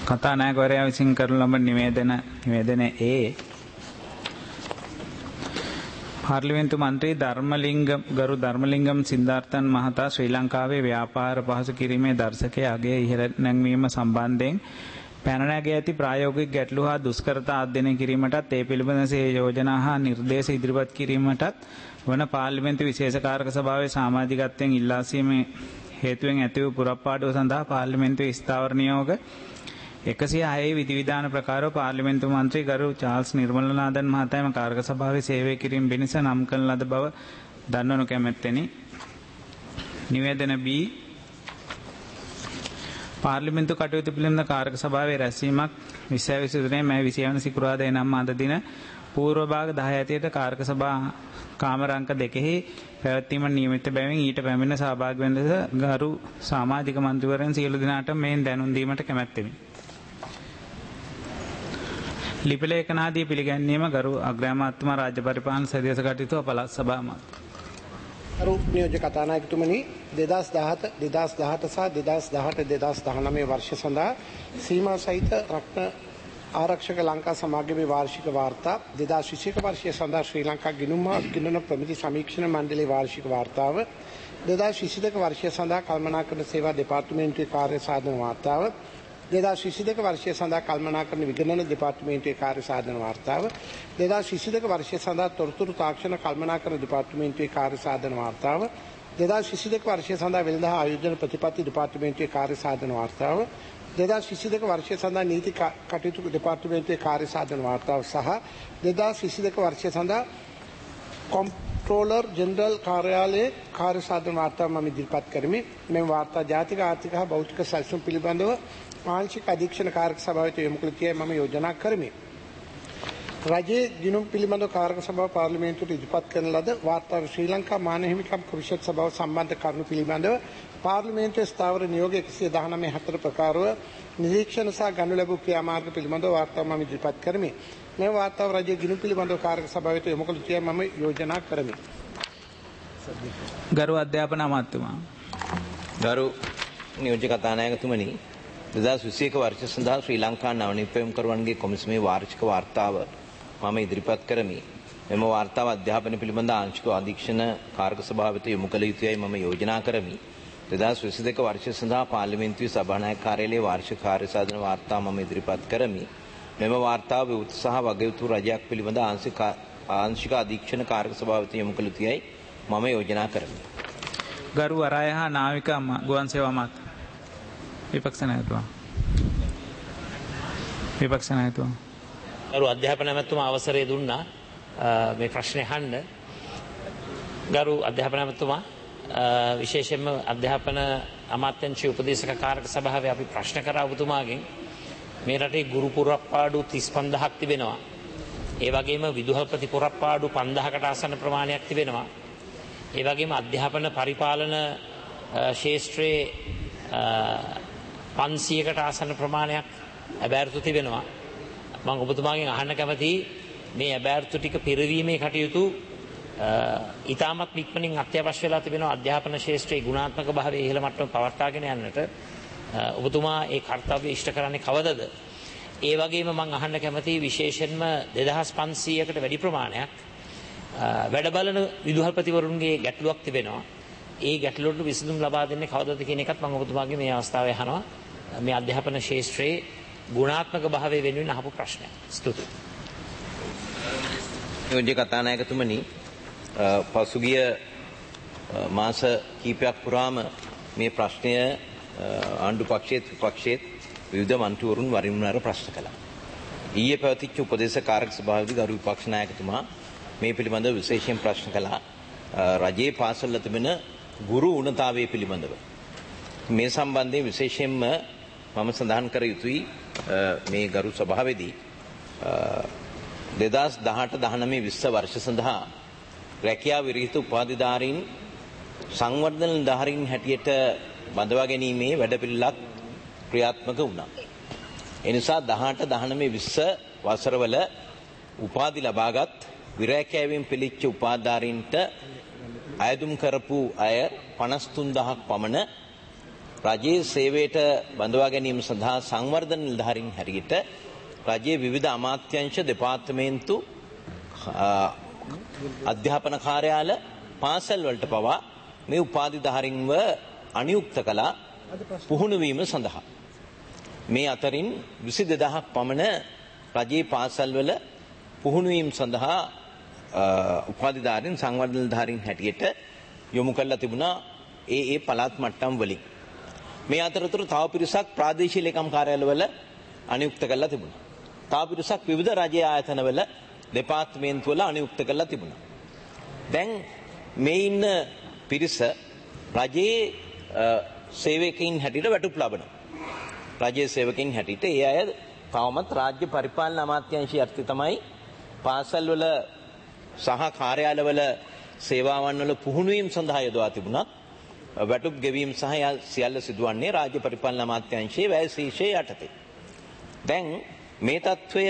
කතානායකවරයා විසින් කරන ලබන නිවේදනයේ පාර්ලිමේන්තු මන්ත්‍රී ගරු ධර්මලිංගම් සිද්ධාර්ථන් මහතා ශ්‍රී ලංකාවේ ව්‍යාපාර පහසු කිරීමේ දර්ශකයේ අගය ඉහළ නැංවීම සම්බන්ධයෙන් පැන නැගී ඇති ප්‍රායෝගික ගැටලු හා දුෂ්කරතා අධ්‍යයනය කිරීමටත් ඒ පිළිබඳ යෝජනා හා නිර්දේශ ඉදිරිපත් කිරීමටත් වන පාර්ලිමේන්තු විශේෂ කාරක සභාවේ සමාජිකත්වයෙන් ඉල්ලා සිටීමේ හේතුවෙන් ඇති වූ පුරප්පාඩුව සඳහා පාර්ලිමේන්තුවේ ස්ථාවර නියෝග 106 විධිවිධාන ප්‍රකාරව පාර්ලිමේන්තු මන්ත්‍රී ගරු චාල්ස් නිර්මලනාදන් මහතා එම කාරක සභාවේ සේවය කිරීම පිණිස නම් කරන ලද බව දන්වනු කැමැත්තෙනි. නිවේදන B පාර්ලිමේන්තු කටයුතු පිළිබඳ කාරක සභාවේ රැස්වීමක් 2023 මැයි 20 වන සිකුරාදා නම් අද දින පූර්ව භාග 10 ඇතියට කාරක සභා කාමර අංක 2 පැවැත්වීම නියමිත බැවින් ඊට පැමිණ සහභාගී වන ලෙස ගරු සමාජික මන්ත්‍රීවරයන් සියලු දෙනාට මෙයින් දැනුම් දීමට කැමැත්තෙමි. ලිපිලේඛනාදී පිළිගැන්වීම ගරු අග්‍රාමාත්‍යතුමා රාජ්‍ය පරිපාලන සදේශ කටයුතු පළාත් සභා අමාත්‍ය. ගරු නියෝජ්‍ය කතානායකතුමනි 2017 2018 සහ 2018 2019 වර්ෂ සඳහා සීමා සහිත රත්න ආරක්ෂක ලංකා සමාගමේ වාර්ෂික වාර්තා 2021 වර්ෂය සඳහා ශ්‍රී ලංකා ගිණුම් හා ගිණුම් ප්‍රමිති සමීක්ෂණ මණ්ඩලයේ වාර්ෂික වාර්තාව 2022 වර්ෂය සඳහා කළමනාකරණ සේවා දෙපාර්තමේන්තුවේ කාර්ය සාධන වාර්තාව 2022 වර්ෂය සඳහා කළමනාකරණ විගණන දෙපාර්තමේන්තුවේ කාර්ය සාධන වාර්තාව 2022 වර්ෂය සඳහා තොරතුරු තාක්ෂණ කළමනාකරණ දෙපාර්තමේන්තුවේ කාර්ය සාධන වාර්තාව 2022 වර්ෂය සඳහා වෙළඳ ආයෝජන ප්‍රතිපත්ති දෙපාර්තමේන්තුවේ කාර්ය සාධන වාර්තාව 2022 වර්ෂය සඳහා නීති කටයුතු දෙපාර්තමේන්තුවේ කාර්ය සාධන වාර්තාව සහ 2022 වර්ෂය සඳහා කොම්ප්ට්‍රෝලර් ජෙනරල් කාර්යාලයේ කාර්ය සාධන වාර්තාව මම ඉදිරිපත් කරමි. මෙම වාර්තා ජාතික ආර්ථික හා භෞතික සැලසුම් පිළිබඳව ආංශික අධීක්ෂණ කාරක සභාවට යොමු කළ තියයි මම යෝජනා කරමි. රජයේ ගිණුම් පිළිබඳව කාරක සභාව පාර්ලිමේන්තුවට ඉදිරිපත් කරන ලද වාර්තාව ශ්‍රී ලංකා මානව හිමිකම් පරිෂද් සභාව සම්බන්ධ කරුණු පිළිබඳව පාර්ලිමේන්තුවේ ස්ථාවර නියෝග 119 ප්‍රකාරව නිරීක්ෂණ සහ ගනු ලැබූ ක්‍රියාමාර්ග පිළිබඳව වාර්තාව මම ඉදිරිපත් කරමි. මේ වාර්තාව රජයේ ගිණුම් පිළිබඳව කාරක සභාවට යොමු කළ තියයි මම යෝජනා කරමි. ගරු අධ්‍යාපන අමාත්‍යතුමා ගරු නියෝජ්‍ය කතානායකතුමනි 2021 වර්ෂ සඳහා ශ්‍රී ලංකා නව නිපැයුම්කරුවන්ගේ කොමිසමේ වාර්ෂික වාර්තාව මම ඉදිරිපත් කරමි. මෙම වාර්තාව අධ්‍යාපන පිළිබඳ ආංශික අධීක්ෂණ කාරක සභාවට යොමු කළ යුතුයයි මම යෝජනා කරමි. 2022 වර්ෂය සඳහා පාර්ලිමේන්තුවේ සභානායක කාර්යාලයේ වාර්ෂික කාර්ය සාධන වාර්තාව මම ඉදිරිපත් කරමි. මෙම වාර්තාව විවෘත සහ වගයුතු රජයක් පිළිබඳ ආංශික අධීක්ෂණ කාරක සභාවට යොමු කළ යුතුයයි මම යෝජනා කරමි. ගරු වරාය හා නාවික ගුවන් සේවා අමාත්‍ය විපක්ෂ නායකතුමා ගරු අධ්‍යාපන ඇමතුමා අවසරය දුන්නා මේ ප්‍රශ්නේ අහන්න. ගරු අධ්‍යාපන ඇමතුමා විශේෂයෙන්ම අධ්‍යාපන අමාත්‍යාංශයේ උපදේශක කාරක සභාවේ අපි ප්‍රශ්න කරා ඔබතුමාගෙන් මේ රටේ ගුරු පුරප්පාඩු 35000ක් තිබෙනවා. ඒ වගේම විදුහල්පති පුරප්පාඩු 5000කට ආසන්න ප්‍රමාණයක් තිබෙනවා. ඒ වගේම අධ්‍යාපන පරිපාලන ශාස්ත්‍රයේ 500කට ආසන්න ප්‍රමාණයක් අබෑර්තු තිබෙනවා. මම ඔබතුමාගෙන් අහන්න කැමතියි මේ අබෑර්තු ටික පිරවීමේ කටයුතු ඉතාමත් ඉක්මනින් අත්‍යවශ්‍ය වෙලා තිබෙනවා අධ්‍යාපන ශාස්ත්‍රයේ ගුණාත්මක භාවය ඉහළ මට්ටමට පවත්වාගෙන යන්නට. ඔබතුමා ඒ කාර්යය ඉෂ්ට කරන්නේ කවදද? ඒ වගේම මම අහන්න කැමතියි විශේෂයෙන්ම 2500කට වැඩි ප්‍රමාණයක් වැඩ බලන විදුහල්පතිවරුන්ගේ ගැටලුවක් තිබෙනවා. ඒ ගැටලුවට විසඳුම් ලබා දෙන්නේ කවදද කියන එකත් මම ඔබතුමාගේ මේ අවස්ථාවේ අහනවා. මේ අධ්‍යාපන ශාස්ත්‍රයේ ගුණාත්මක භාවය වෙනුවෙන් අහපු ප්‍රශ්නයක්. ස්තුතියි. නියෝජ්‍ය කතානායකතුමනි පසුගිය මාස කිහිපයක් පුරාම මේ ප්‍රශ්නය ආණ්ඩු පක්ෂයේත් විපක්ෂයේත් විවිධ මන්ත්‍රීවරුන් වරින් වර ප්‍රශ්න කළා. ඊයේ පැවතිච්ච උපදේශක කාරක සභාවේදී ගරු විපක්ෂ නායකතුමා මේ පිළිබඳව විශේෂයෙන් ප්‍රශ්න කළා. රජයේ පාසල් තිබෙන ගුරු උණතාවය පිළිබඳව. මේ සම්බන්ධයෙන් විශේෂයෙන්ම මම සඳහන් කර යුතුයි මේ ගරු සභාවේදී 2018 19 20 වර්ෂ සඳහා රැකියා විරහිත උපාධිධාරීන් සංවර්ධන නිලධාරීන් හැටියට බඳවා ගැනීමේ වැඩපිළිවෙලක් ක්‍රියාත්මක වුණා. ඒ නිසා 18 19 20 වසරවල උපාධි ලබාගත් විරැකෑවීම් පිළිච්ච උපාධිධාරීන්ට අයදුම් කරපු අය 53000ක් පමණ රජයේ සේවයට බඳවා ගැනීම සඳහා සංවර්ධන නිලධාරීන් හැටියට රජයේ විවිධ අමාත්‍යාංශ දෙපාර්තමේන්තු අධ්‍යාපන කාර්යාල පාසල් වලට පවා මේ උපාධිධාරීන්ව අනියුක්ත කළා පුහුණු වීම සඳහා. මේ අතරින් 22000ක් පමණ රජයේ පාසල්වල පුහුණු වීම සඳහා උපාධිධාරීන් සංවර්ධන නිලධාරීන් හැටියට යොමු කරලා තිබුණා ඒ පළාත් මට්ටම් වලින්. මේ අතරතුර තව පිරිසක් ප්‍රාදේශීය ලේකම් කාර්යාලවල අනියුක්ත කරලා තිබුණා. තව පිරිසක් විවිධ රජයේ ආයතනවල දෙපාර්තමේන්තු වල අනියුක්ත කරලා තිබුණා. දැන් මේ ඉන්න පිරිස රජයේ සේවකයින් හැටියට වැටුප් ලබනවා. රජයේ සේවකයින් හැටියට ඒ අය තවමත් රාජ්‍ය පරිපාලන අමාත්‍යාංශයේ අර්ථය තමයි පාසල් වල සහ කාර්යාලවල සේවාවන් වල පුහුණු වීම සඳහා යොදවා තිබුණත් වැටුප් ගෙවීම සහ සියල්ල සිදුවන්නේ රාජ්‍ය පරිපාලන අමාත්‍යාංශයේ වැය ශීර්ෂයේ යටතේ. දැන් මේ තත්වය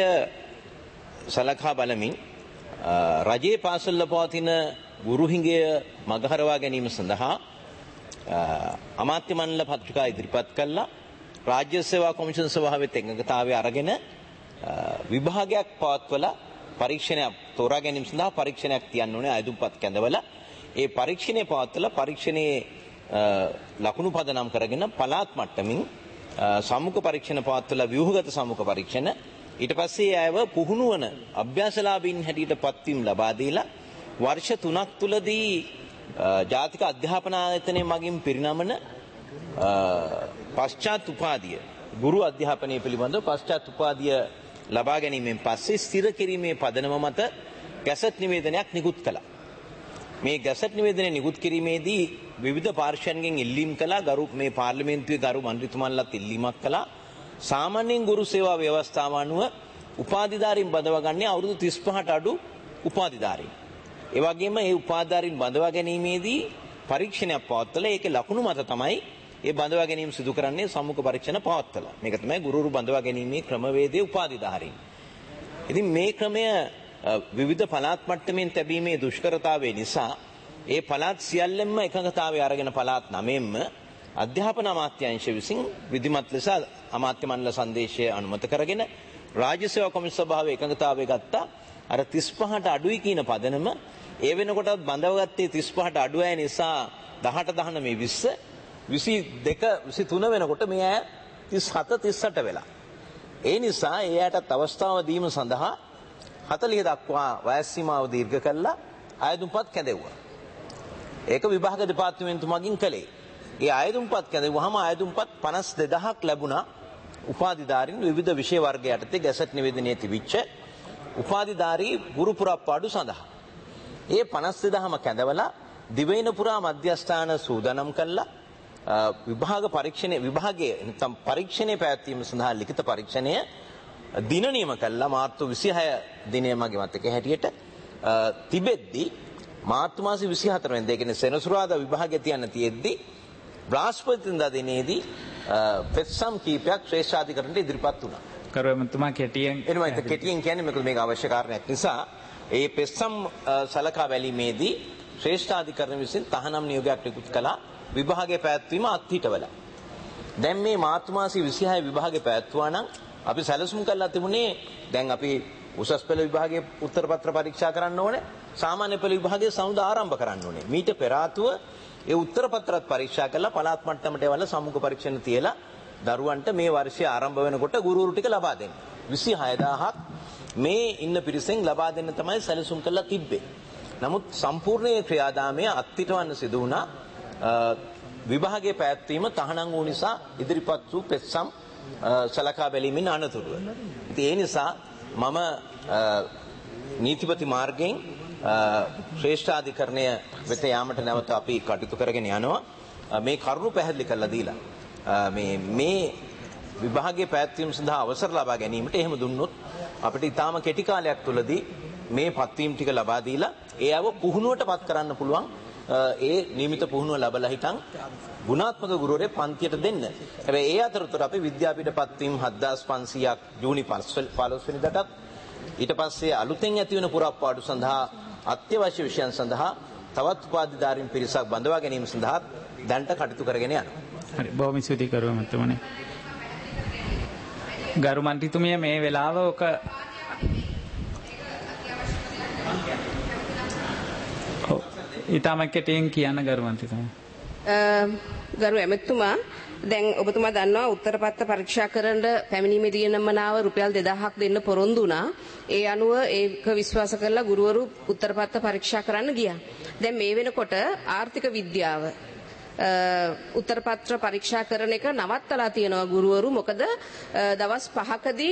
සලකා බලමින් රජයේ පාසල්වල පවතින ගුරු හිඟය මගහරවා ගැනීම සඳහා අමාත්‍ය මණ්ඩල පත්‍රිකා ඉදිරිපත් කළා. රාජ්‍ය සේවා කොමිෂන් සභාවෙත් එකඟතාවය අරගෙන විභාගයක් පවත්වලා පරීක්ෂණයක් තෝරා ගැනීම සඳහා පරීක්ෂණයක් තියන්න ඕනේ අයදුම්පත් කැඳවල. ඒ පරීක්ෂණය පවත්වලා පරීක්ෂණයේ ලකුණු පදනම් කරගෙන පළාත් මට්ටමින් සම්මුඛ පරීක්ෂණ පවත්වලා ව්‍යුහගත සම්මුඛ පරීක්ෂණ ඊට පස්සේ අයව පුහුණු වන අභ්‍යාසලාභීන් හැටියට පත්වීම් ලබා දීලා වර්ෂ 3ක් තුලදී ජාතික අධ්‍යාපන ආයතනයේ මගින් පිරිනමන පශ්චාත් උපාධිය ගුරු අධ්‍යාපනය පිළිබඳව පශ්චාත් උපාධිය ලබා ගැනීමෙන් පස්සේ ස්ථිර කිරීමේ පදනම මත ගැසට් නිවේදනයක් නිකුත් කළා. මේ ගැසට් නිවේදනය නිකුත් කිරීමේදී විවිධ පාර්ශ්වයන්ගෙන් ඉල්ලීම් කළා. මේ පාර්ලිමේන්තුවේ ගරු මන්ත්‍රීතුමන්ලත් ඉල්ලීමක් කළා. සාමාන්‍යයෙන් ගුරු සේවා ව්‍යවස්ථාව අනුව උපාධිධාරීන් බඳවාගන්නේ අවුරුදු 35ට අඩු උපාධිධාරීන්. ඒ වගේම මේ උපාධිධාරීන් බඳවා ගැනීමේදී පරීක්ෂණයක් පවත්වලා ඒකේ ලකුණු මත තමයි ඒ බඳවා ගැනීම සිදු කරන්නේ සම්මුඛ පරීක්ෂණ පවත්වලා. මේක තමයි ගුරුවරු බඳවා ගැනීමේ ක්‍රමවේදයේ උපාධිධාරීන්. ඉතින් මේ ක්‍රමය විවිධ පළාත් මට්ටමින් තැබීමේ දුෂ්කරතාවය නිසා ඒ පළාත් සියල්ලෙන්ම එකඟතාවය අරගෙන පළාත් 9ෙන්ම අධ්‍යාපන අමාත්‍යාංශ විසින් විධිමත් ලෙස අමාත්‍ය මණ්ඩල සංදේශය අනුමත කරගෙන රාජ්‍ය සේවා කොමිෂන් සභාවේ එකඟතාවය ගත්තා. අර 35ට අඩුයි කියන පදනම ඒ වෙනකොටත් බඳවගත්තේ 35ට අඩු අය නිසා 18 19 20 22 23 වෙනකොට මේ අය 37 38 වෙලා. ඒ නිසා ඒ අයටත් අවස්ථාව දීම සඳහා 40 දක්වා වයස් සීමාව දීර්ඝ කළා ආයදුම්පත් කැඳෙව්වා. ඒක විභාග දෙපාර්තමේන්තු මගින් කළේ. ඒ ආයදුම්පත් කැඳෙව්වහම ආයදුම්පත් 52000ක් ලැබුණා උපාධිධාරීන් විවිධ විෂය වර්ග යටතේ ගැසට් නිවේදනයේ තිබිච්ච උපාධිධාරී ගුරු පුරප්පාඩු සඳහා. ඒ 52000ම කැඳවලා දිවයින පුරා මධ්‍යස්ථාන සූදානම් කළා. විභාගයේ නැත්නම් පරීක්ෂණයේ පැවැත්වීම සඳහා ලිඛිත පරීක්ෂණය දින නියම කළා. මාර්තු 26 දිනය මගේ මතකයේ හැටියට තිබෙද්දී මාර්තු මාසේ 24 වෙනිදා කියන්නේ සෙනසුරාදා විභාගය තියන්න තියෙද්දී බ්‍රහස්පතින්දා දිනේදී පෙත්සම් කීපයක් ශ්‍රේෂ්ඨාධිකරණයට ඉදිරිපත් වුණා. කරුවමතුමා කෙටියෙන් කෙටියෙන් කියන්නේ මේක අවශ්‍ය කාරණයක් නිසා ඒ පෙත්සම් සලකා බැලීමේදී ශ්‍රේෂ්ඨාධිකරණ විසින් තහනම් නියෝගයක් නිකුත් කළා විභාගයේ පැවැත්වීම අත්හිටවල. දැන් මේ මාර්තු මාසේ 26 විභාගේ පැවැත්වුවා නම් අපි සැලසුම් කරලා තිබුණේ දැන් අපි උසස් පෙළ විභාගයේ උත්තර පත්‍ර පරීක්ෂා කරන්න ඕනේ. සාමාන්‍ය පෙළ විභාගයේ සමුද ආරම්භ කරන්න ඕනේ. මීට පෙර ආතුව ඒ උත්තර පත්‍රත් පරීක්ෂා කරලා පළාත් මට්ටමට එවලා සම්මුඛ පරීක්ෂණ තියලා දරුවන්ට මේ වර්ෂය ආරම්භ වෙනකොට ගුරුවරු ටික ලබා දෙන්න. 26000ක් මේ ඉන්න පිරිසෙන් ලබා දෙන්න තමයි සැලසුම් කරලා තිබ්බේ. නමුත් සම්පූර්ණ ක්‍රියාදාමය අත්හිටවන්න සිදු වුණා. විභාගයේ පැවැත්වීම තහනම් වූ නිසා ඉදිරිපත් වූ පෙත්සම් සලකා බැලීමෙන් අනතුරුව. ඉතින් ඒ නිසා මම නීතිපති මාර්ගයෙන් ශ්‍රේෂ්ඨාධිකරණය වෙත යාමට නැවත අපි කටයුතු කරගෙන යනවා. මේ කරුණු පැහැදිලි කරලා දීලා මේ විභාගයේ පැවැත්වීම සඳහා අවසර ලබා ගැනීමට එහෙම දුන්නොත් අපිට ඊටාම කෙටි කාලයක් තුළදී මේ පත්වීම් ටික ලබා දීලා ඒ අව පුහුණුවට පත් කරන්න පුළුවන්. ඒ නියමිත පුහුණුව ලැබලා හිටන් ගුණාත්මක ගුරුවරයෙක් පන්තියට දෙන්න. හැබැයි ඒ අතරතුර අපි විද්‍යාපීඨ පත්වීම් 7500ක් ජූනි 15 වෙනිදාටත් ඊට පස්සේ අලුතෙන් ඇති වෙන පුරප්පාඩු සඳහා අත්‍යවශ්‍ය විෂයන් සඳහා තවත් උපාධිධාරීන් පිරිසක් බඳවා ගැනීම සඳහා දැනට කටයුතු කරගෙන යනවා. හරි බොහොම ස්තුතියි කරුවා මැතිතුමනි. ගරු මන්ත්‍රීතුමිය මේ වෙලාව ඔක ඊටම කෙටියෙන් කියන්න ගරු මන්ත්‍රීතුමා. ගරු ඇමතුමා දැන් ඔබතුමා දන්නවා උත්තරපත්‍ර පරීක්ෂා කරන්න පැමිණීමේ දිනමනාව රුපියල් 2000ක් දෙන්න පොරොන්දු වුණා. ඒ අනුව ඒක විශ්වාස කරලා ගුරුවරු උත්තරපත්‍ර පරීක්ෂා කරන්න ගියා. දැන් මේ වෙනකොට ආර්ථික විද්‍යාව උත්තරපත්‍ර පරීක්ෂා කරන එක නවත්තලා තියෙනවා ගුරුවරු. මොකද දවස් 5කදී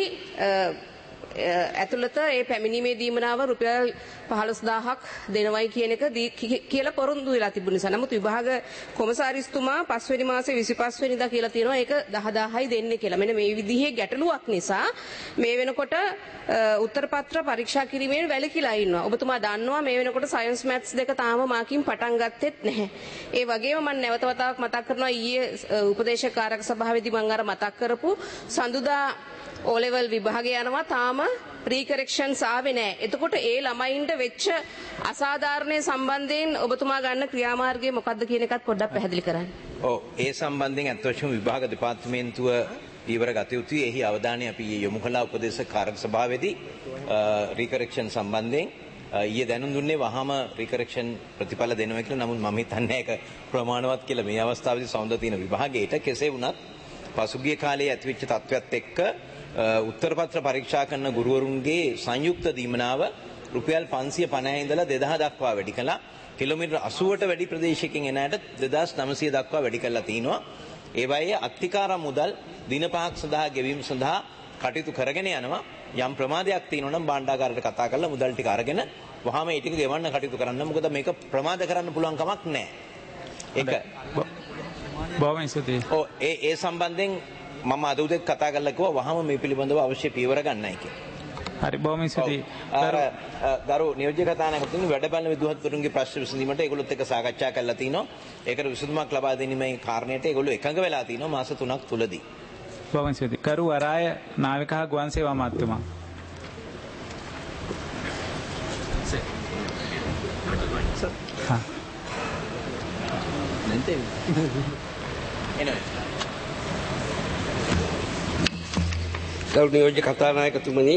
ඇතුළත ඒ පැමිණීමේ දීමනාව රුපියල් 15000ක් දෙනවයි කියන එක කියලා පොරොන්දු වෙලා තිබුණ නිසා. නමුත් විභාග කොමසාරිස්තුමා 5 වෙනි මාසේ 25 වෙනිදා කියලා තියෙනවා ඒක 10000යි දෙන්නේ කියලා. මෙන්න මේ විදිහේ ගැටලුවක් නිසා මේ වෙනකොට උත්තරපත්‍ර පරීක්ෂා කිරීමෙන් වැළකීලා ඉන්නවා. ඔබතුමා දන්නවා මේ වෙනකොට සයන්ස් මැත්ස් දෙක තාම මාකින් පටන් ගත්තෙත් නැහැ. ඒ වගේම මම නැවත වතාවක් මතක් කරනවා ඊයේ උපදේශක කාරක සභාවේදී මම අර මතක් කරපු සඳුදා O level විභාගය යනවා තාම ප්‍රී කරෙක්ෂන්ස් ආවේ නැහැ. එතකොට ඒ ළමයින්ට වෙච්ච අසාධාරණයේ සම්බන්ධයෙන් ඔබතුමා ගන්න ක්‍රියාමාර්ගය මොකක්ද කියන එකත් පොඩ්ඩක් පැහැදිලි කරන්න. ඔව් ඒ සම්බන්ධයෙන් අත්වශයෙන්ම විභාග දෙපාර්තමේන්තුව ඊවර ගත යුතුයි. එහි අවධානය අපි යොමු කළා උපදේශක කාරක සභාවේදී රීකරෙක්ෂන් සම්බන්ධයෙන් ඊයේ දැනුම් දුන්නේ වහාම රීකරෙක්ෂන් ප්‍රතිඵල දෙනවා කියලා. නමුත් මම හිතන්නේ ඒක ප්‍රමාණවත් කියලා මේ අවස්ථාවේදී සෞන්දර්ය තියෙන විභාගයට. කෙසේ වුණත් පසුගිය කාලයේ ඇතිවෙච්ච තත්ත්වයක් එක්ක උත්තරපත්‍ර පරීක්ෂා කරන ගුරුවරුන්ගේ සංයුක්ත දීමනාව රුපියල් 550 ඉඳලා 2000 දක්වා වැඩි කළා. කිලෝමීටර් 80ට වැඩි ප්‍රදේශයකින් එන අයට 2900 දක්වා වැඩි කළා තිනවා. ඒ වගේ අත්තිකාරම් මුදල් දින 5ක් සඳහා ගෙවීම සඳහා කටයුතු කරගෙන යනවා. යම් ප්‍රමාදයක් තියෙනවා නම් භාණ්ඩාගාරයට කතා කරලා මුදල් ටික අරගෙන වහාම ඒ ටික ගෙවන්න කටයුතු කරන්න. මොකද මේක ප්‍රමාද කරන්න පුළුවන් කමක් නැහැ. ඒක බොහොම ස්තුතියි. ඔව් ඒ සම්බන්ධයෙන් මම අද උදේ කතා කරලා කිව්වා වහම මේ පිළිබඳව අවශ්‍ය පියවර ගන්නයි කියලා. හරි බොහොම ස්තුතියි. ගරු නියෝජ්‍ය කතානායකතුමනි වැඩබලන විදුහත්වරුන්ගේ ප්‍රශ්න විසඳීමට ඒගොල්ලොත් එක්ක සාකච්ඡා කරලා තිනවා. ඒකට විසඳුමක් ලබා දෙන්නීමේ කාරණයට ඒගොල්ලෝ එකඟ වෙලා තිනවා මාස 3ක් තුලදී. බොහොම ස්තුතියි. කරු වරාය නාවික හා ගුවන් සේවා අමාත්‍යතුමා. හා. නැන්තේ. එනවා. ගරු නියෝජ්‍ය කතානායකතුමනි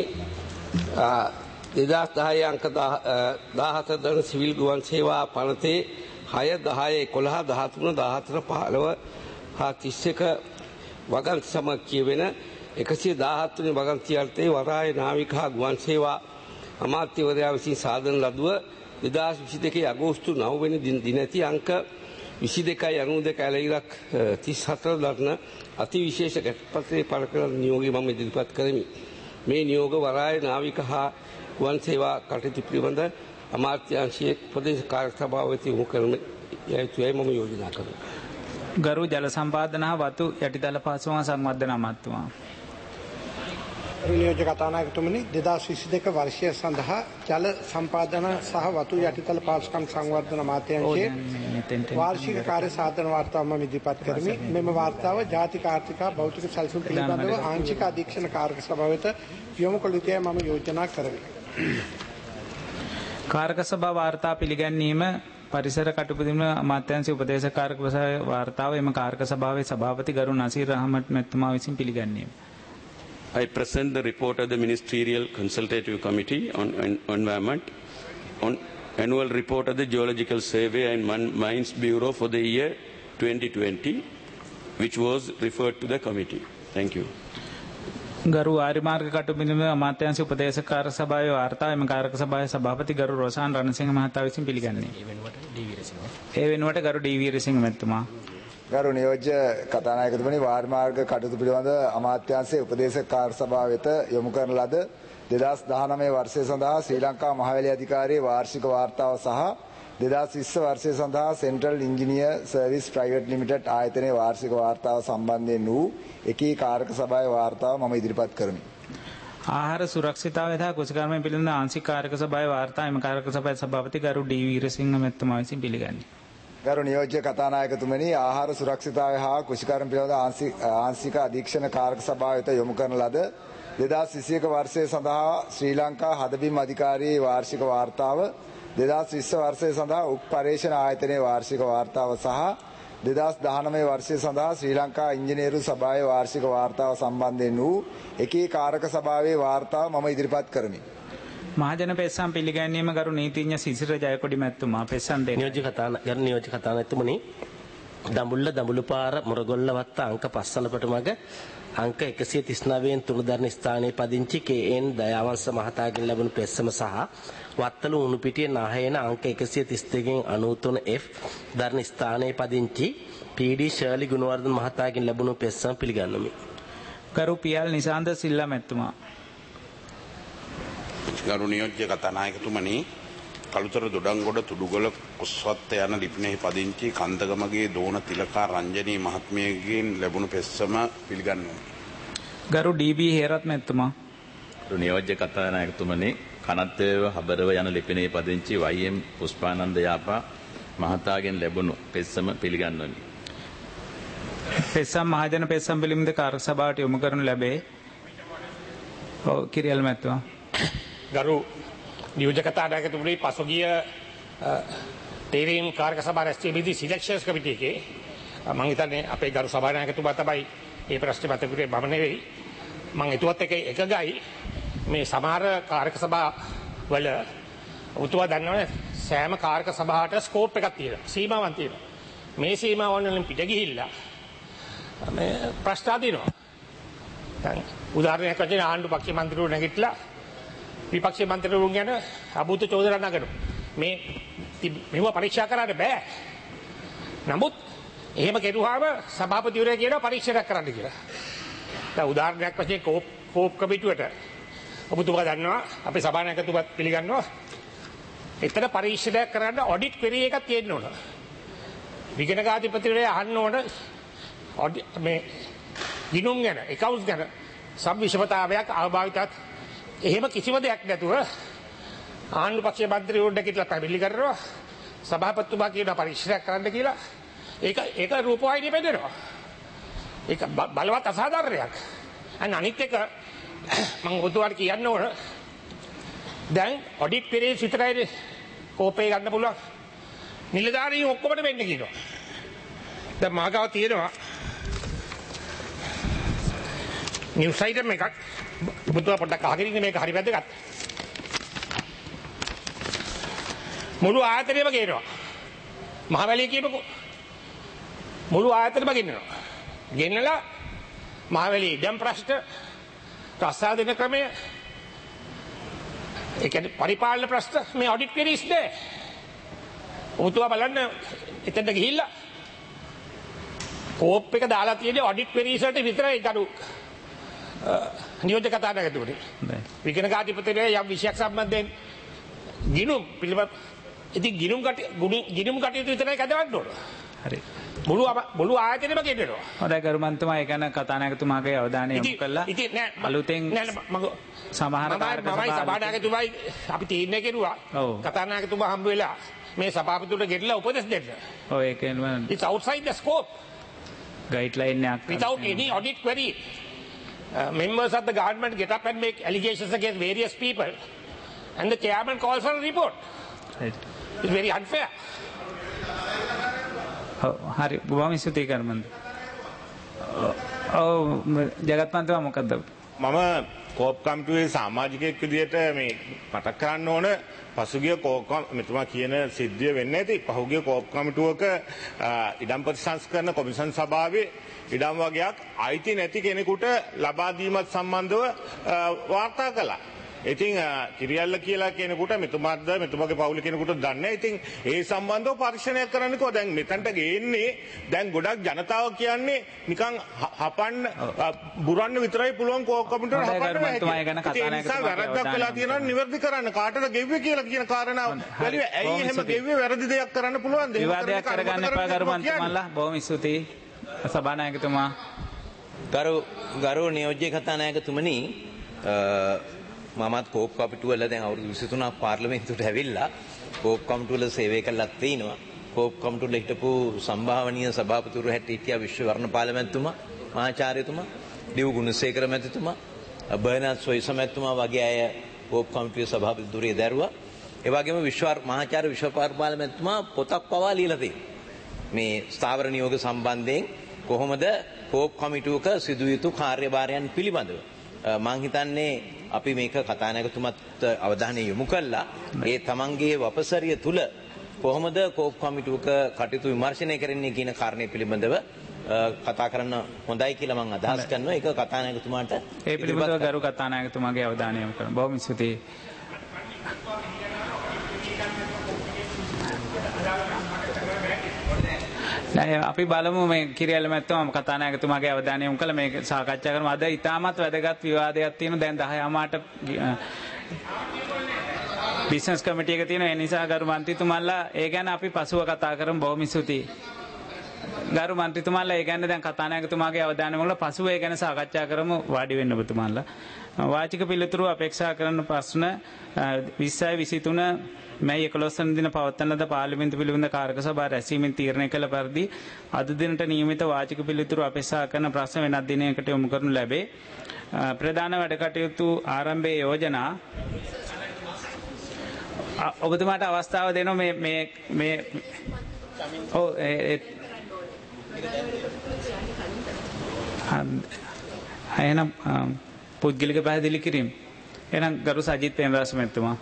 2010 අංක 17 දන සිවිල් ගුවන් සේවා පනතේ 6 10 11 13 14 15 හා 31 වගන්ති සමග කියවෙන 117 වෙනි වගන්ති අර්ථයේ වරාය නාවික හා ගුවන් සේවා අමාත්‍යවරයා විසින් සාදන ලදුව 2022 අගෝස්තු 9 වෙනි දිනැති අංක 22.92 ඇලයිරක් 34 දරන අති විශේෂ ගැටපත්‍රයේ පළ කරන නියෝගය මම ඉදිරිපත් කරමි. මේ නියෝග වරාය නාවික හා ගුවන් සේවා කටයුතු පිළිබඳ අමාත්‍යාංශයේ ප්‍රදේශ කාර්ය සභාව වෙත යොමු කරන යුතුයි මම යෝජනා කරනවා. ගරු ජල සම්පාදන හා වතු යටිතල පහසුකම් සංවර්ධන අමාත්‍යතුමා. නියෝජ්‍ය කතානායකතුමනි 2022 වර්ෂය සඳහා ජල සම්පාදන සහ වතු යටිතල පහසුකම් සංවර්ධන අමාත්‍යාංශයේ වාර්ෂික කාර්ය සාධන වාර්තාව මම ඉදිරිපත් කරමි. මෙම වාර්තාව ජාතික ආර්ථික භෞතික සැලසුම් පිළිබඳව ආංශික අධීක්ෂණ කාර්ය සභාව වෙත යොමු කළ යුතුයි මම යෝජනා කරමි. කාර්ක සභා වාර්තා පිළිගැන්වීම පරිසර කටුපදිම අමාත්‍යාංශයේ උපදේශක කාර්ක වාර්තාව එම කාර්ක සභාවේ සභාපති ගරු නසීර් අහමඩ් මැතිතුමා විසින් පිළිගැන්වීම. I present the report of the Ministerial Consultative Committee on Environment on annual report of the Geological Survey and Mines Bureau for the year 2020, which was referred to the committee. Thank you. ගරු ආරිමාර්ග කටුබිඳුම අමාත්‍යාංශ උපදේශක කාර්ය සභාවේ වාර්තාව එම කාර්ක සභාවේ සභාපති ගරු රොසාන් රණසිංහ මහතා විසින් පිළිගන්නේ. ඒ වෙනුවට ගරු ඩී වීරසිංහ මැතිතුමා. ගරු නියෝජ්‍ය කතානායකතුමනි වාරිමාර්ග කටයුතු පිළිබඳ අමාත්‍යාංශයේ උපදේශක කාර්ය සභාව වෙත යොමු කරන ලද 2019 වර්ෂය සඳහා ශ්‍රී ලංකා මහවැලි අධිකාරියේ වාර්ෂික වාර්තාව සහ 2020 වර්ෂය සඳහා Central Engineer Service Private Limited ආයතනයේ වාර්ෂික වාර්තාව සම්බන්ධයෙන් වූ එකී කාර්ක සභාවේ වාර්තාව මම ඉදිරිපත් කරමි. ආහාර සුරක්ෂිතතාවය සහ කුසකර්ම පිළිබඳ ආංශික කාර්ක සභාවේ වාර්තාව එම කාර්ක සභාවේ සභාපති ගරු ඩී වීරසිංහ මැතිතුමා විසින් පිළිගන්නේ. ගරු නියෝජ්‍ය කතානායකතුමනි ආහාර සුරක්ෂිතතාවය හා කුෂිකර්ම පිළිබඳ ආංශික අධීක්ෂණ කාර්ක සභාව වෙත යොමු කරන ලද 2021 වර්ෂය සඳහා ශ්‍රී ලංකා හදබිම් අධිකාරියේ වාර්ෂික වාර්තාව 2020 වර්ෂය සඳහා උක් පර්යේෂණ ආයතනයේ වාර්ෂික වාර්තාව සහ 2019 වර්ෂය සඳහා ශ්‍රී ලංකා ඉංජිනේරු සභාවේ වාර්ෂික වාර්තාව සම්බන්ධයෙන් වූ එකී කාරක සභාවේ වාර්තාව මම ඉදිරිපත් කරමි. මහජන පෙස්සම් පිළිගැනීම ගරු නීතිඥ සිසිර ජයකොඩි මැතිතුමා පෙස්සම් දෙන්න. නියෝජ්‍ය කතානායකතුමනි දඹුල්ල දඹුලුපාර මුරගොල්ල වත්ත අංක 5 වන පටමග අංක 139න් 3 දරණ ස්ථානයේ පදිංචි KN දයාවංශ මහතාගෙන් ලැබුණු පෙස්සම සහ වත්තල උණුපිටිය නාහේන අංක 132න් 93F දරණ ස්ථානයේ පදිංචි PD ශර්ලි ගුණවර්ධන මහතාගෙන් ලැබුණු පෙස්සම පිළිගන්වමි. කරු පියල් නිසාන්ත සිල්ලා මැතිතුමා. ගරු නියෝජ්‍ය කතානායකතුමනි කළුතර දොඩංගොඩ තුඩුගල කුස්වත්ත යන ලිපිනෙහි පදිංචි කන්දගමගේ දෝන තිලකා රංජනී මහත්මියගෙන් ලැබුණු පෙස්සම පිළිගන්නවා. ගරු DB හේරත් මැතිතුමා. ගරු නියෝජ්‍ය කතානායකතුමනි කනත්තේව හබරව යන ලිපිනෙහි පදිංචි YM පුෂ්පානන්ද යාපා මහතාගෙන් ලැබුණු පෙස්සම පිළිගන්වමි. පෙස්සම් මහජන පෙස්සම් පිළිබඳ කාර්ය සභාවට යොමු කරනු ලැබේ. කිරියල් මැතිතුමා. ගරු නියෝජ්‍ය කතානායකතුමනි පසුගිය තේරීම් කාර්ක සභා රැස්වීමේදී සිලෙක්ෂන්ස් කමිටු එකේ මම හිතන්නේ අපේ ගරු සභානායකතුමා තමයි මේ ප්‍රශ්නේ මත කරුවේ මම නෙවෙයි. මම එතුවත් එක එකගයි මේ සමහර කාර්ක සභා වල උතුවා දන්නවනේ සෑම කාර්ක සභාවට ස්කෝප් එකක් තියෙනවා. සීමාවක් තියෙනවා. මේ සීමාවන් වලින් පිට ගිහිල්ලා මේ ප්‍රශ්න අදිනවා. දැන් උදාහරණයක් වශයෙන් ආණ්ඩු පක්ෂ මන්ත්‍රීවරු නැගිටලා විපක්ෂ මන්ත්‍රීවරුන් ගැන අභූත චෝදනා නගනවා. මේව පරීක්ෂා කරන්න බෑ. නමුත් එහෙම කෙරුවාම සභාපතිවරයා කියනවා පරීක්ෂණයක් කරන්න කියලා. දැන් උදාහරණයක් වශයෙන් කෝප් කමිටුවට ඔබතුමා දන්නවා අපේ සභානායකතුමාත් පිළිගන්නවා. එතන පරීක්ෂණයක් කරන්න ඔඩිට් ක්වෙරි එකක් තියෙන්න ඕන. විගණකාධිපතිවරයා අහන්න ඕන මේ ගිණුම් ගැන, එකවුන්ට්ස් ගැන සම්විෂමතාවයක් අභාවිතයක් එහෙම කිසිම දෙයක් නැතුව ආණ්ඩු පක්ෂයේ මන්ත්‍රීවරුන් දෙකිටලා පැමිණිලි කරනවා. සභාපතිතුමා කියනවා පරීක්ෂණයක් කරන්න කියලා. ඒක රූපවාහිනියේ පෙන්නනවා. ඒක බලවත් අසාධාරණයක්. අනිත් එක මම ඔබතුමාට කියන්න ඕන දැන් ඔඩිට් පීරියඩ් විතරයි කෝපේ ගන්න පුළුවන්. නිලධාරීන් ඔක්කොමද වෙන්න කියනවා. දැන් මාගාව තියෙනවා නිවුස් අයිටම් එකක් ඔබතුමා පොඩ්ඩක් අහගෙන ඉන්න මේක හරි වැදගත්. මුළු ආයතනයම ගේනවා. මහවැලිය කියනකො මුළු ආයතනයම ගෙන්නනවා. ගෙන්නලා මහවැලිය ඉඩම් ප්‍රශ්න ප්‍රසාදන ක්‍රමය ඒ කියන්නේ පරිපාලන ප්‍රශ්න මේ ඔඩිට් ක්වෙරීස් නේ. ඔබතුමා බලන්න එතනට ගිහිල්ලා කෝප් එක දාලා තියෙන්නේ ඔඩිට් ක්වෙරීස් වලට විතරයි ගරු නියෝජ්‍ය කතානායකතුමනි. විගණකාධිපතිවරයා යම් විෂයක් සම්බන්ධයෙන් ගිණුම් පිළිබඳ ඉතින් ගිණුම් කටයුතු විතරයි කඩවන්න ඕන. හරි. මුළු ආයතනෙම ගෙන්නනවා. හොඳයි ගරු මන්ත්‍රීතුමා ඒ ගැන කතානායකතුමාගේ අවධානය යොමු කළා. අලුතෙන් සමහර කාර්ක සභානායකතුමායි අපි තීරණය කෙරුවා. කතානායකතුමා හම්බ වෙලා මේ සභාපතිතුමට ගෙන්නලා උපදෙස් දෙන්න. ඔව් ඒකෙන්ම it's outside the scope. Guideline එකක් without any audit query. Members of the government get up and make allegations against various people and the chairman calls for a report. Right. It's very unfair. හරි බොහොම ස්තුතියි කර්මන්ත. ඔව් ජගත් මන්ත්‍රීතුමා මොකද්ද? මම COPE කමිටුවේ සමාජිකයෙක් විදියට මේ මතක් කරන්න ඕන පසුගිය කෝප් මෙතුමා කියන සිද්ධිය වෙන්නේ නැති පහුගිය කෝප් කමිටුවක ඉඩම් ප්‍රතිසංස්කරණ කොමිෂන් සභාවේ ඉඩම් වගේක් අයිති නැති කෙනෙකුට ලබා දීමත් සම්බන්ධව වාර්තා කළා. ඉතින් කිරියල්ල කියලා කෙනෙකුට මෙතුමාද මෙතුමාගේ පවුලේ කෙනෙකුට දන්නේ. ඉතින් ඒ සම්බන්ධව පරීක්ෂණයක් කරන්නකෝ. දැන් මෙතනට ගේන්නේ දැන් ගොඩක් ජනතාව කියන්නේ නිකන් හපන්න බුරන්න විතරයි පුළුවන් කෝප් කමිටුවට හපන්න බෑ. ඒ නිසා වැරද්දක් වෙලා තියෙනවා නිවැරදි කරන්න. කාටද ගෙව්වේ කියලා කියන කාරණාව බැලුවේ. ඇයි එහෙම ගෙව්වේ? වැරදි දෙයක් කරන්න පුළුවන්. විවාදයක් කරගන්න එපා ගරු මන්ත්‍රීතුමාලා. බොහොම ස්තුතියි. සභානායකතුමා. ගරු නියෝජ්‍ය කතානායකතුමනි මමත් කෝප් කමිටුවල දැන් අවුරුදු 23ක් පාර්ලිමේන්තුවට ඇවිල්ලා කෝප් කමිටුවල සේවය කළත් තිනවා. කෝප් කමිටුවල හිටපු සම්භාවනීය සභාපතිවරු හිටියා විශ්වවර්ණ පාර්ලිමේන්තුමා මහාචාර්යතුමා ඩිව් ගුණසේකර මැතිතුමා බර්නාඩ් සොයිස මැතිතුමා වගේ අය කෝප් කමිටුවේ සභාපති ධුරය දැරුවා. ඒ වගේම මහාචාර්ය විශ්වවර්ණ පාර්ලිමේන්තුමා පොතක් පවා ලියලා තියෙනවා. මේ ස්ථාවර නියෝග සම්බන්ධයෙන් කොහොමද කෝප් කමිටුවක සිදු යුතු කාර්යභාරයන් පිළිබඳව මං හිතන්නේ අපි මේක කතානායකතුමත් අවධානය යොමු කළා. ඒ තමන්ගේ වපසරිය තුල කොහොමද කෝප් කමිටුවක කටයුතු විමර්ශනය කරන්නේ කියන කාරණේ පිළිබඳව කතා කරන්න හොඳයි කියලා මම අදහස් කරනවා. ඒක කතානායකතුමාට ඒ පිළිබඳව ගරු කතානායකතුමාගේ අවධානය යොමු කරනවා. බොහොම ස්තුතියි. අපි බලමු මේ කිරියල්ල මැත්තම කතානායකතුමාගේ අවධානය යොමු කළ මේක සාකච්ඡා කරමු. අද ඉතාමත් වැදගත් විවාදයක් තියෙනවා. දැන් 10:00ට බිස්නස් කමිටි එක තියෙනවා. ඒ නිසා ගරු මන්ත්‍රීතුමාලා ඒ ගැන අපි පසුව කතා කරමු. බොහොම ස්තුතියි. ගරු මන්ත්‍රීතුමාලා ඒ ගැන දැන් කතානායකතුමාගේ අවධානය යොමු කළා. පසුව ඒ ගැන සාකච්ඡා කරමු. වාඩි වෙන්න ඔබතුමාලා. වාචික පිළිතුරු අපේක්ෂා කරන ප්‍රශ්න 2023 මැයි 11 වන දින පවත්වන ලද පාර්ලිමේන්තු පිළිබඳ කාරක සභා රැස්වීමෙන් තීරණය කළ පරිදි අද දිනට නියමිත වාචික පිළිතුරු අපේක්ෂා කරන ප්‍රශ්න වෙනත් දිනයකට යොමු කරනු ලැබේ. ප්‍රධාන වැඩ කටයුතු ආරම්භයේ යෝජනා ඔබතුමාට අවස්ථාව දෙනවා මේ ඔව් එහෙනම් පුද්ගලික පැහැදිලි කිරීම. එහෙනම් ගරු සජිත් පේමදාස මහත්මයා.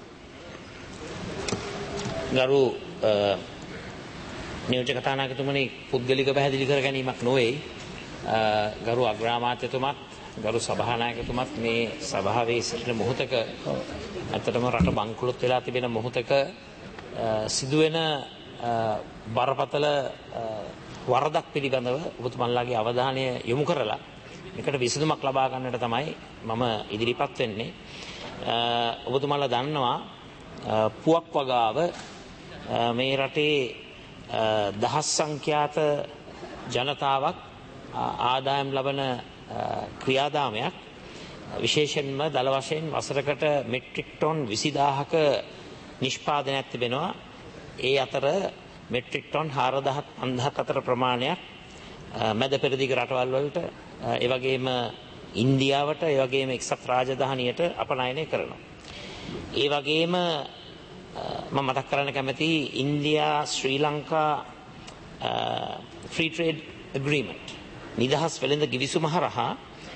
ගරු නියෝජ්‍ය කතානායකතුමනි, පුද්ගලික පැහැදිලි කර ගැනීමක් නොවේ. ගරු අග්‍රාමාත්‍යතුමත් ගරු සභානායකතුමත් මේ සභාවේ සිටින මොහොතක ඇත්තටම රට බංකොලොත් වෙලා තිබෙන මොහොතක සිදුවෙන බරපතල වරදක් පිළිබඳව ඔබතුමන්ලාගේ අවධානය යොමු කරලා මේකට විසඳුමක් ලබා ගන්නට තමයි මම ඉදිරිපත් වෙන්නේ. ඔබතුමන්ලා දන්නවා පුවක් වගාව මේ රටේ දහස් සංඛ්‍යාත ජනතාවක් ආදායම් ලබන ක්‍රියාදාමයක්. විශේෂයෙන්ම දල වශයෙන් වසරකට මෙට්‍රික් ටොන් 20000ක නිෂ්පාදනයක් තිබෙනවා. ඒ අතර මෙට්‍රික් ටොන් 4000-5000ක් අතර ප්‍රමාණයක් මැද පෙරදිග රටවල් වලට, ඒ වගේම ඉන්දියාවට, ඒ වගේම එක්සත් රාජධානියට අපනයනය කරනවා. ඒ වගේම මම මතක් කරන්න කැමති India Sri Lanka free trade agreement නිදහස් වෙළඳ ගිවිසුම හරහා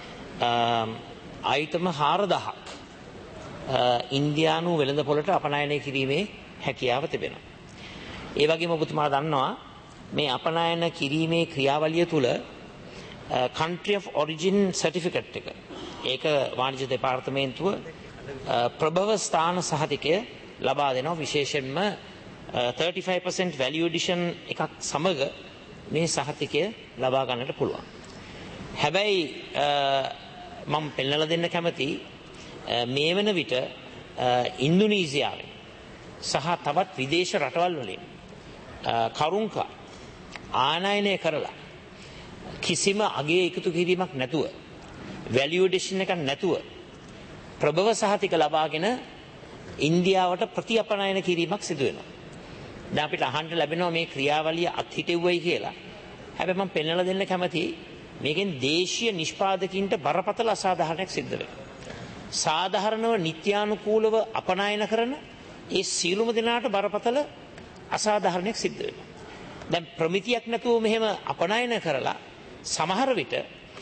අයිටම 4000ක් ඉන්දියානු වෙළඳ පොළට අපනයනය කිරීමේ හැකියාව තිබෙනවා. ඒ වගේම ඔබතුමා දන්නවා මේ අපනයන කිරීමේ ක්‍රියාවලිය තුළ country of origin certificate එක, ඒක වාණිජ්‍ය දෙපාර්තමේන්තුව ප්‍රභව ස්ථාන සහතිකය ලබා දෙනවා. විශේෂයෙන්ම 35% value addition එකක් සමග මේ සහතිකය ලබා ගන්නට පුළුවන්. හැබැයි මම පෙන්නලා දෙන්න කැමති මේ වන විට ඉන්දුනීසියාවෙන් සහ තවත් විදේශ රටවල් වලින් කරුංකා ආනයනය කරලා කිසිම අගය එකතු කිරීමක් නැතුව, value addition එකක් නැතුව ප්‍රභව සහතික ලබාගෙන ඉන්දියාවට ප්‍රතිඅපනයන කිරීමක් සිදු වෙනවා. දැන් අපිට අහන්න ලැබෙනවා මේ ක්‍රියාවලිය අත්හිටෙව්වයි කියලා. හැබැයි මම පෙන්වලා දෙන්න කැමතියි මේකෙන් දේශීය නිෂ්පාදකින්ට බරපතල අසාධාරණයක් සිද්ධ වෙනවා. සාධාරණව නිත්‍යානුකූලව අපනයන කරන ඒ සියලුම දෙනාට බරපතල අසාධාරණයක් සිද්ධ වෙනවා. දැන් ප්‍රමිතියක් නැතුව මෙහෙම අපනයන කරලා සමහර විට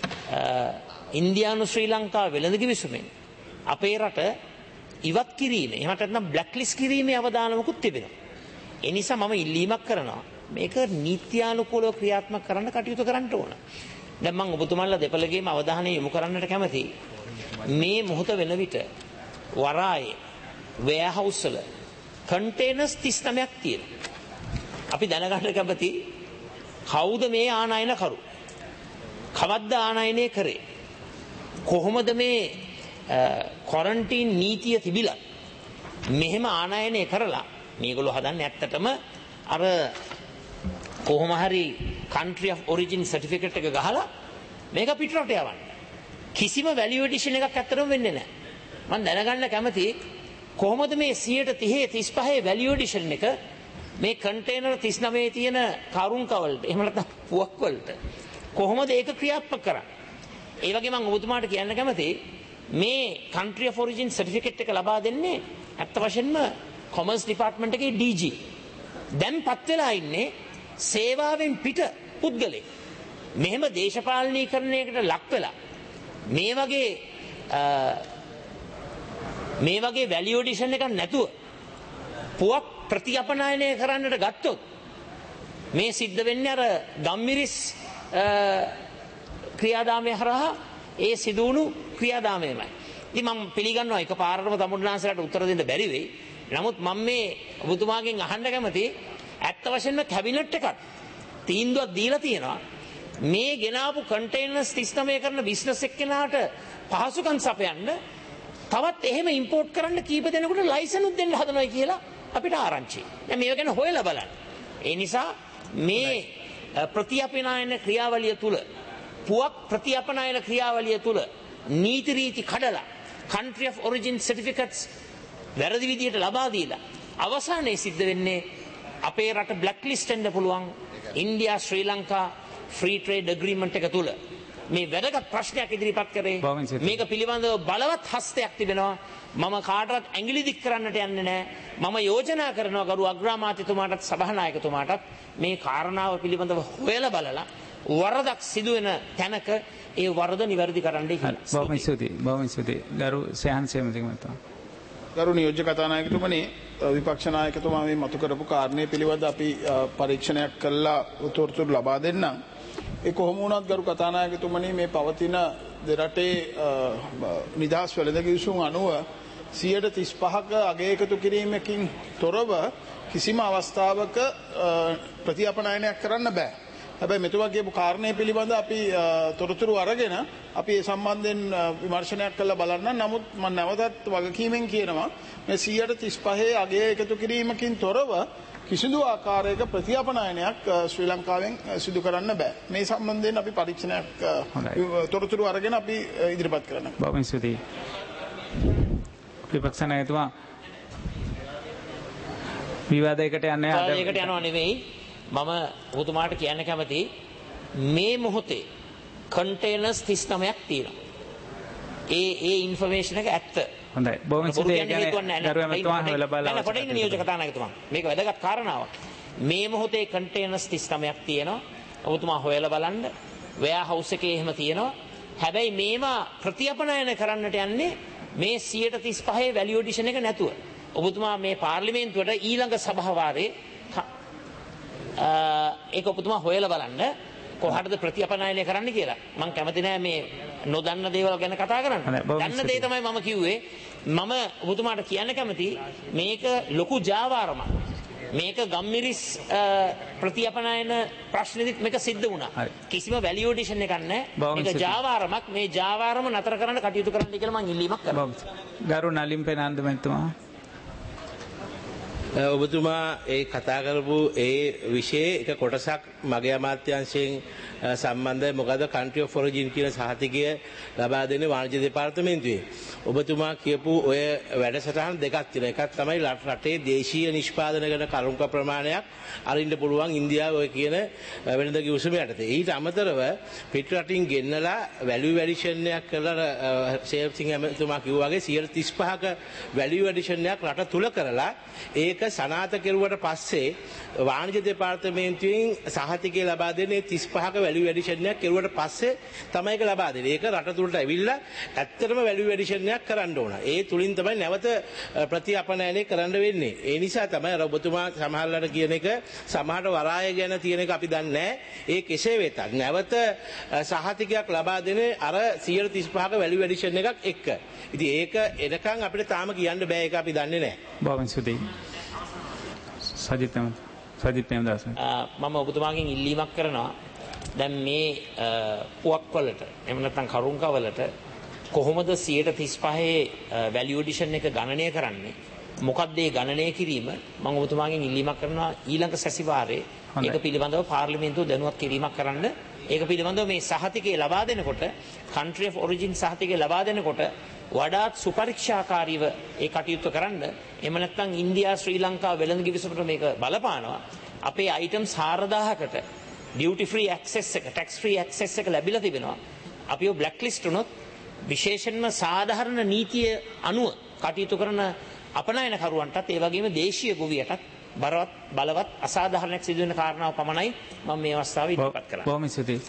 ඉන්දියානු ශ්‍රී ලංකා වෙළඳ කිවිසුමෙන් අපේ රට ඉවත් කිරීම, එහෙමත් නැත්නම් බ්ලැක් ලිස්ට් කිරීමේ අවදානමකුත් තිබෙනවා. ඒ නිසා මම ඉල්ලීමක් කරනවා මේක නීත්‍යානුකූලව ක්‍රියාත්මක කරන්න කටයුතු කරන්න ඕන. දැන් මම ඔබතුමාලා දෙපළගේම අවධානය යොමු කරන්නට කැමතියි. මේ මොහොත වෙන විට වරායේ වෙයාහවුස් වල කන්ටේනර්ස් 39ක් තියෙනවා. අපි දැනගන්න කැමති කවුද මේ ආනයන කරු? කවද්ද ආනයනය කරේ? කොහොමද මේ ක්වරන්ටීන් නීතිය තිබිලා මෙහෙම ආනයනය කරලා මේගොල්ලෝ හදන්නේ ඇත්තටම අර කොහොම හරි country of origin certificate එක ගහලා මේක පිටරට යවන්න. කිසිම value addition එකක් ඇත්තටම වෙන්නේ නැහැ. මම දැනගන්න කැමති කොහොමද මේ 130-35 value addition එක මේ කන්ටේනර් 39 තියෙන කරුංකවලට, එහෙම නැත්නම් පුවක් වලට කොහොමද ඒක ක්‍රියාත්මක කරන්නේ? ඒ වගේ මම ඔබතුමාට කියන්න කැමති මේ country of origin certificate එක ලබා දෙන්නේ ඇත්ත වශයෙන්ම commerce department එකේ DG. දැන් පත් වෙලා ඉන්නේ සේවාවෙන් පිට පුද්ගලෙක් මෙහෙම දේශපාලනීකරණයකට ලක් වෙලා මේ වගේ වැලියු ඔඩිෂන් එකක් නැතුව පුවක් ප්‍රතිඅපනයනය කරන්නට ගත්තොත් මේ සිද්ධ වෙන්නේ අර ගම්මිරිස් ක්‍රියාදාමය හරහා ඒ සිදුවුණු ක්‍රියාදාමයමයි. ඉතින් මම පිළිගන්නවා එකපාරටම තමුන්නාන්සලාට උත්තර දෙන්න බැරි වෙයි. නමුත් මම මේ ඔබතුමාගෙන් අහන්න කැමති ඇත්ත වශයෙන්ම කැබිනට් එකක් තීන්දුවක් දීලා තියෙනවා මේ ගෙනාවු කන්ටේනර්ස් 39 කරන බිස්නස් එක්කෙනාට පහසුකම් සපයන්න තවත් එහෙම ඉම්පෝර්ට් කරන්න කීප දෙනෙකුට ලයිසන් උත් දෙන්න හදනවා කියලා අපිට ආරංචි. දැන් මේක ගැන හොයලා බලන්න. ඒ නිසා මේ ප්‍රතිඅපනයන ක්‍රියාවලිය තුල පුවක් ප්‍රතිඅපනයන ක්‍රියාවලිය තුල නීති රීති කඩලා country of origin certificates වැරදි විදියට ලබා දීලා අවසානයේ සිද්ධ වෙන්නේ අපේ රට බ්ලැක් ලිස්ට් වෙන්න පුළුවන් India Sri Lanka free trade agreement එක තුල මේ වැදගත් ප්‍රශ්නයක් ඉදිරිපත් කරේ මේක පිළිබඳව බලවත් හස්තයක් තිබෙනවා මම කාටවත් ඇඟිලි දික් කරන්නට යන්නේ නැහැ මම යෝජනා කරනවා ගරු අග්‍රාමාත්‍යතුමාටත් සභානායකතුමාටත් මේ කාරණාව පිළිබඳව හොයලා බලලා වරදක් සිදුවෙන තැනක ඒ වරද නිවැරදි කරන්නයි කියලා. බොහොම ස්තුතියි. ගරු සයන් සේමසිංහ මහතා. ගරු නියෝජ්‍ය කතානායකතුමනි විපක්ෂ නායකතුමා මේ මතු කරපු කාරණේ පිළිබඳ අපි පරීක්ෂණයක් කළා උතුරුතුරු ලබා දෙන්නම්. ඒ කොහොම වුණත් ගරු කතානායකතුමනි මේ පවතින දෙරටේ නිදහස් වෙළඳ කිවිසුම් අනුව 35% අගය එකතු කිරීමකින් තොරව කිසිම අවස්ථාවක ප්‍රතිඅපනයනයක් කරන්න බෑ. හැබැයි මෙතුමා කියපු කාරණේ පිළිබඳ අපි තොරතුරු අරගෙන අපි ඒ සම්බන්ධයෙන් විමර්ශනයක් කරලා බලන්න. නමුත් මම නැවතත් වගකීමෙන් කියනවා මේ 35% අගය එකතු කිරීමකින් තොරව කිසිදු ආකාරයක ප්‍රතිඅපනයනයක් ශ්‍රී ලංකාවෙන් සිදු කරන්න බෑ. මේ සම්බන්ධයෙන් අපි පරීක්ෂණයක් තොරතුරු අරගෙන අපි ඉදිරිපත් කරනවා. බොහොම ස්තුතියි. විපක්ෂ නායකතුමා විවාදයකට යන්නේ විවාදයකට යනවා නෙවෙයි මම ඔබතුමාට කියන්න කැමති මේ මොහොතේ කන්ටේනර්ස් 39ක් තියෙනවා. ඒ ඉන්ෆර්මේෂන් එක ඇත්ත. හොඳයි. බොහොම ස්තුතියි. ගරුවමතුමා හොයලා බලලා පොඩි නියෝජක කතානායකතුමා. මේක වැදගත් කාරණාවක්. මේ මොහොතේ කන්ටේනර්ස් 39ක් තියෙනවා. ඔබතුමා හොයලා බලන්න. වෙයා හවුස් එකේ එහෙම තියෙනවා. හැබැයි මේවා ප්‍රතිඅපනයන කරන්නට යන්නේ මේ 135 වැලියු ඔඩිෂන් එක නැතුව. ඔබතුමා මේ පාර්ලිමේන්තුවට ඊළඟ සභාවාරයේ ඒක ඔබතුමා හොයලා බලන්න කොහටද ප්‍රතිඅපනයනය කරන්න කියලා. මම කැමති නෑ මේ නොදන්න දේවල් ගැන කතා කරන්න. දන්න දේ තමයි මම කිව්වේ. මම ඔබතුමාට කියන්න කැමති මේක ලොකු ජාවාරමක්. මේක ගම්මිරිස් ප්‍රතිඅපනයන ප්‍රශ්නෙදිත් මේක සිද්ධ වුණා. කිසිම වැලියු ඔඩිෂන් එකක් නෑ. මේක ජාවාරමක්. මේ ජාවාරම නතර කරන්න කටයුතු කරන්න කියලා මම ඉල්ලීමක් කරනවා. ගරු නලින් පෙනාන්දු මහත්මයා ඔබතුමා ඒ කතා කරපු ඒ විෂයේ එක කොටසක් මගේ අමාත්‍යාංශයෙන් සම්බන්ධයි. මොකද country of origin කියන සහතිකය ලබා දෙන්නේ වාණිජ්‍ය දෙපාර්තමේන්තුවේ. ඔබතුමා කියපු ඔය වැඩසටහන් දෙකක් තියෙනවා. එකක් තමයි රටේ දේශීය නිෂ්පාදන කරන කරුණක ප්‍රමාණයක් අරින්න පුළුවන් ඉන්දියාව ඔය කියන වෙළඳ කිවිසුම යටතේ. ඊට අමතරව පිට රටින් ගෙන්නලා වැලියු ඇඩිෂන් එකක් කරලා සේව්සිංහ එතුමා කිව්වා වගේ 135ක වැලියු ඇඩිෂන් එකක් රට තුල කරලා ඒක සනාථ කෙරුවට පස්සේ වාණිජ්‍ය දෙපාර්තමේන්තුවෙන් සහතිකය ලබා දෙන්නේ 35ක වැලියු ඇඩිෂන් එකක් කෙරුවට පස්සේ තමයි ඒක ලබා දෙන්නේ. ඒක රට තුලට ඇවිල්ලා ඇත්තටම වැලියු ඇඩිෂන් එකක් කරන්න ඕන. ඒ තුලින් තමයි නැවත ප්‍රතිඅපනයනය කරන්න වෙන්නේ. ඒ නිසා තමයි ඔබතුමා සමහරවල්ලාට කියන එක සමහරට වරාය ගැන තියෙන එක අපි දන්නේ නැහැ. ඒ කෙසේ වෙතත් නැවත සහතිකයක් ලබා දෙන්නේ අර 135ක වැලියු ඇඩිෂන් එකක් එක්ක. ඉතින් ඒක එනකන් අපිට තාම කියන්න බෑ. ඒක අපි දන්නේ නැහැ. බොහොම ස්තුතියි. සජිත් ප්‍රේමදාස මම ඔබතුමාගෙන් ඉල්ලීමක් කරනවා. දැන් මේ පුවක් වලට එහෙම නැත්නම් කරුංක වලට කොහොමද 135 වැලියු ඇඩිෂන් එක ගණනය කරන්නේ? මොකක්ද ඒ ගණනය කිරීම? මම ඔබතුමාගෙන් ඉල්ලීමක් කරනවා ඊළඟ සැසිවාරයේ ඒක පිළිබඳව පාර්ලිමේන්තුව දැනුවත් කිරීමක් කරන්න. ඒක පිළිබඳව මේ සහතිකය ලබා දෙනකොට country of origin සහතිකය ලබා දෙනකොට වඩාත් සුපරීක්ෂාකාරීව ඒ කටයුතු කරන්න. එහෙම නැත්නම් ඉන්දියා ශ්‍රී ලංකා වෙළඳ කිවිසුමට මේක බලපානවා. අපේ items 4000කට duty free access එක tax free access එක ලැබිලා තිබෙනවා. අපිව blacklist වුණොත් විශේෂයෙන්ම සාධාරණ නීතිය අනුව කටයුතු කරන අපනයනකරුවන්ටත් ඒ වගේම දේශීය ගොවියටත් බලවත් අසාධාරණයක් සිදු වෙන කාරණාව පමණයි මම මේ අවස්ථාවේ ඉදිරිපත් කරන්නේ. බොහොම ස්තුතියි.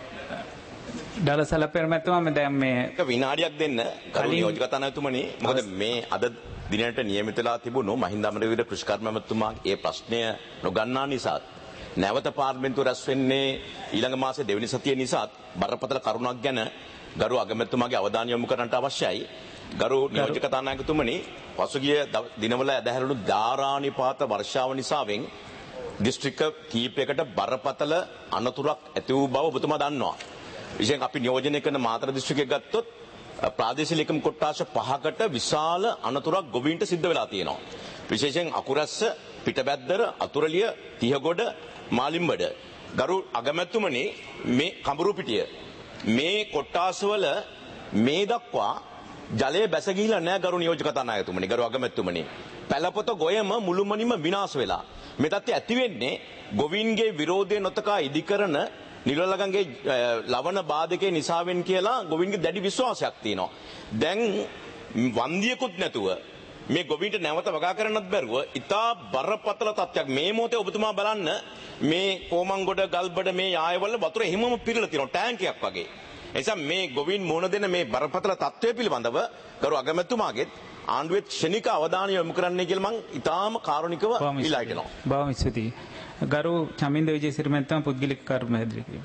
දලසල පෙරමැතුමා දැන් මේ විනාඩියක් දෙන්න කරු නියෝජක කතානායකතුමනි. මොකද මේ අද දිනයට නියමිත වෙලා තිබුණු මහින්ද අමරවීර කෘෂිකර්ම මැතිතුමාගේ ඒ ප්‍රශ්නය නොගන්නා නිසා නැවත පාර්ලිමේන්තුව රැස් වෙන්නේ ඊළඟ මාසේ දෙවෙනි සතිය නිසා බරපතල කරුණක් ගැන ගරු අගමැතිතුමාගේ අවධානය යොමු කරන්නට අවශ්‍යයි. ගරු නියෝජක කතානායකතුමනි, පසුගිය දිනවල ඇදහැරුණු ධාරානිපාත වර්ෂාව නිසාවෙන් දිස්ත්‍රික්ක කීපයකට බරපතල අනතුරක් ඇති වූ බව ඔබතුමා දන්නවා. විශේෂයෙන් අපි නියෝජනය කරන මාතර දිස්ත්‍රික්කය ගත්තොත් ප්‍රාදේශීය ලේකම් කොට්ටාස 5කට විශාල අනතුරක් ගොවීන්ට සිද්ධ වෙලා තියෙනවා. විශේෂයෙන් අකුරැස්ස, පිටබැද්දර, අතුරලිය, තිහගොඩ, මාලිම්බඩ. ගරු අගමැතිතුමනි, මේ කඹුරුපිටිය මේ කොට්ටාසවල මේ දක්වා ජලය බැස ගිහිලා නැහැ ගරු නියෝජක කතානායකතුමනි, ගරු අගමැතිතුමනි. පැලපොත ගොයම මුළුමනින්ම විනාශ වෙලා. මේ තත්ත්වය ඇති වෙන්නේ ගොවීන්ගේ විරෝධය නොතකා ඉදිකරන නිලලගන්ගේ ලවණ බාධකේ නිසාවෙන් කියලා ගොවීන්ගේ දැඩි විශ්වාසයක් තියෙනවා. දැන් වන්දියකුත් නැතුව මේ ගොවීන්ට නැවත වගා කරන්නත් බැරුව ඉතා බරපතල තත්ත්වයක් මේ මොහොතේ ඔබතුමා බලන්න මේ කොමංගොඩ ගල්බඩ මේ යායවල වතුර හිමම පිරලා තියෙනවා ටැංකියක් වගේ. එනිසා මේ ගොවීන් මුහුණ දෙන මේ බරපතල තත්ත්වය පිළිබඳව ගරු අගමැතිතුමාගෙත් ආණ්ඩුවේ ක්ෂණික අවධානය යොමු කරන්නයි කියලා මම ඉතාම කාරුණිකව ඉල්ලා හිටිනවා. බොහොම ස්තුතියි. ගරු චමින්ද විජේසිරි මැතිතුමා පුද්ගලික කර්ම හැදිරි කිරීම.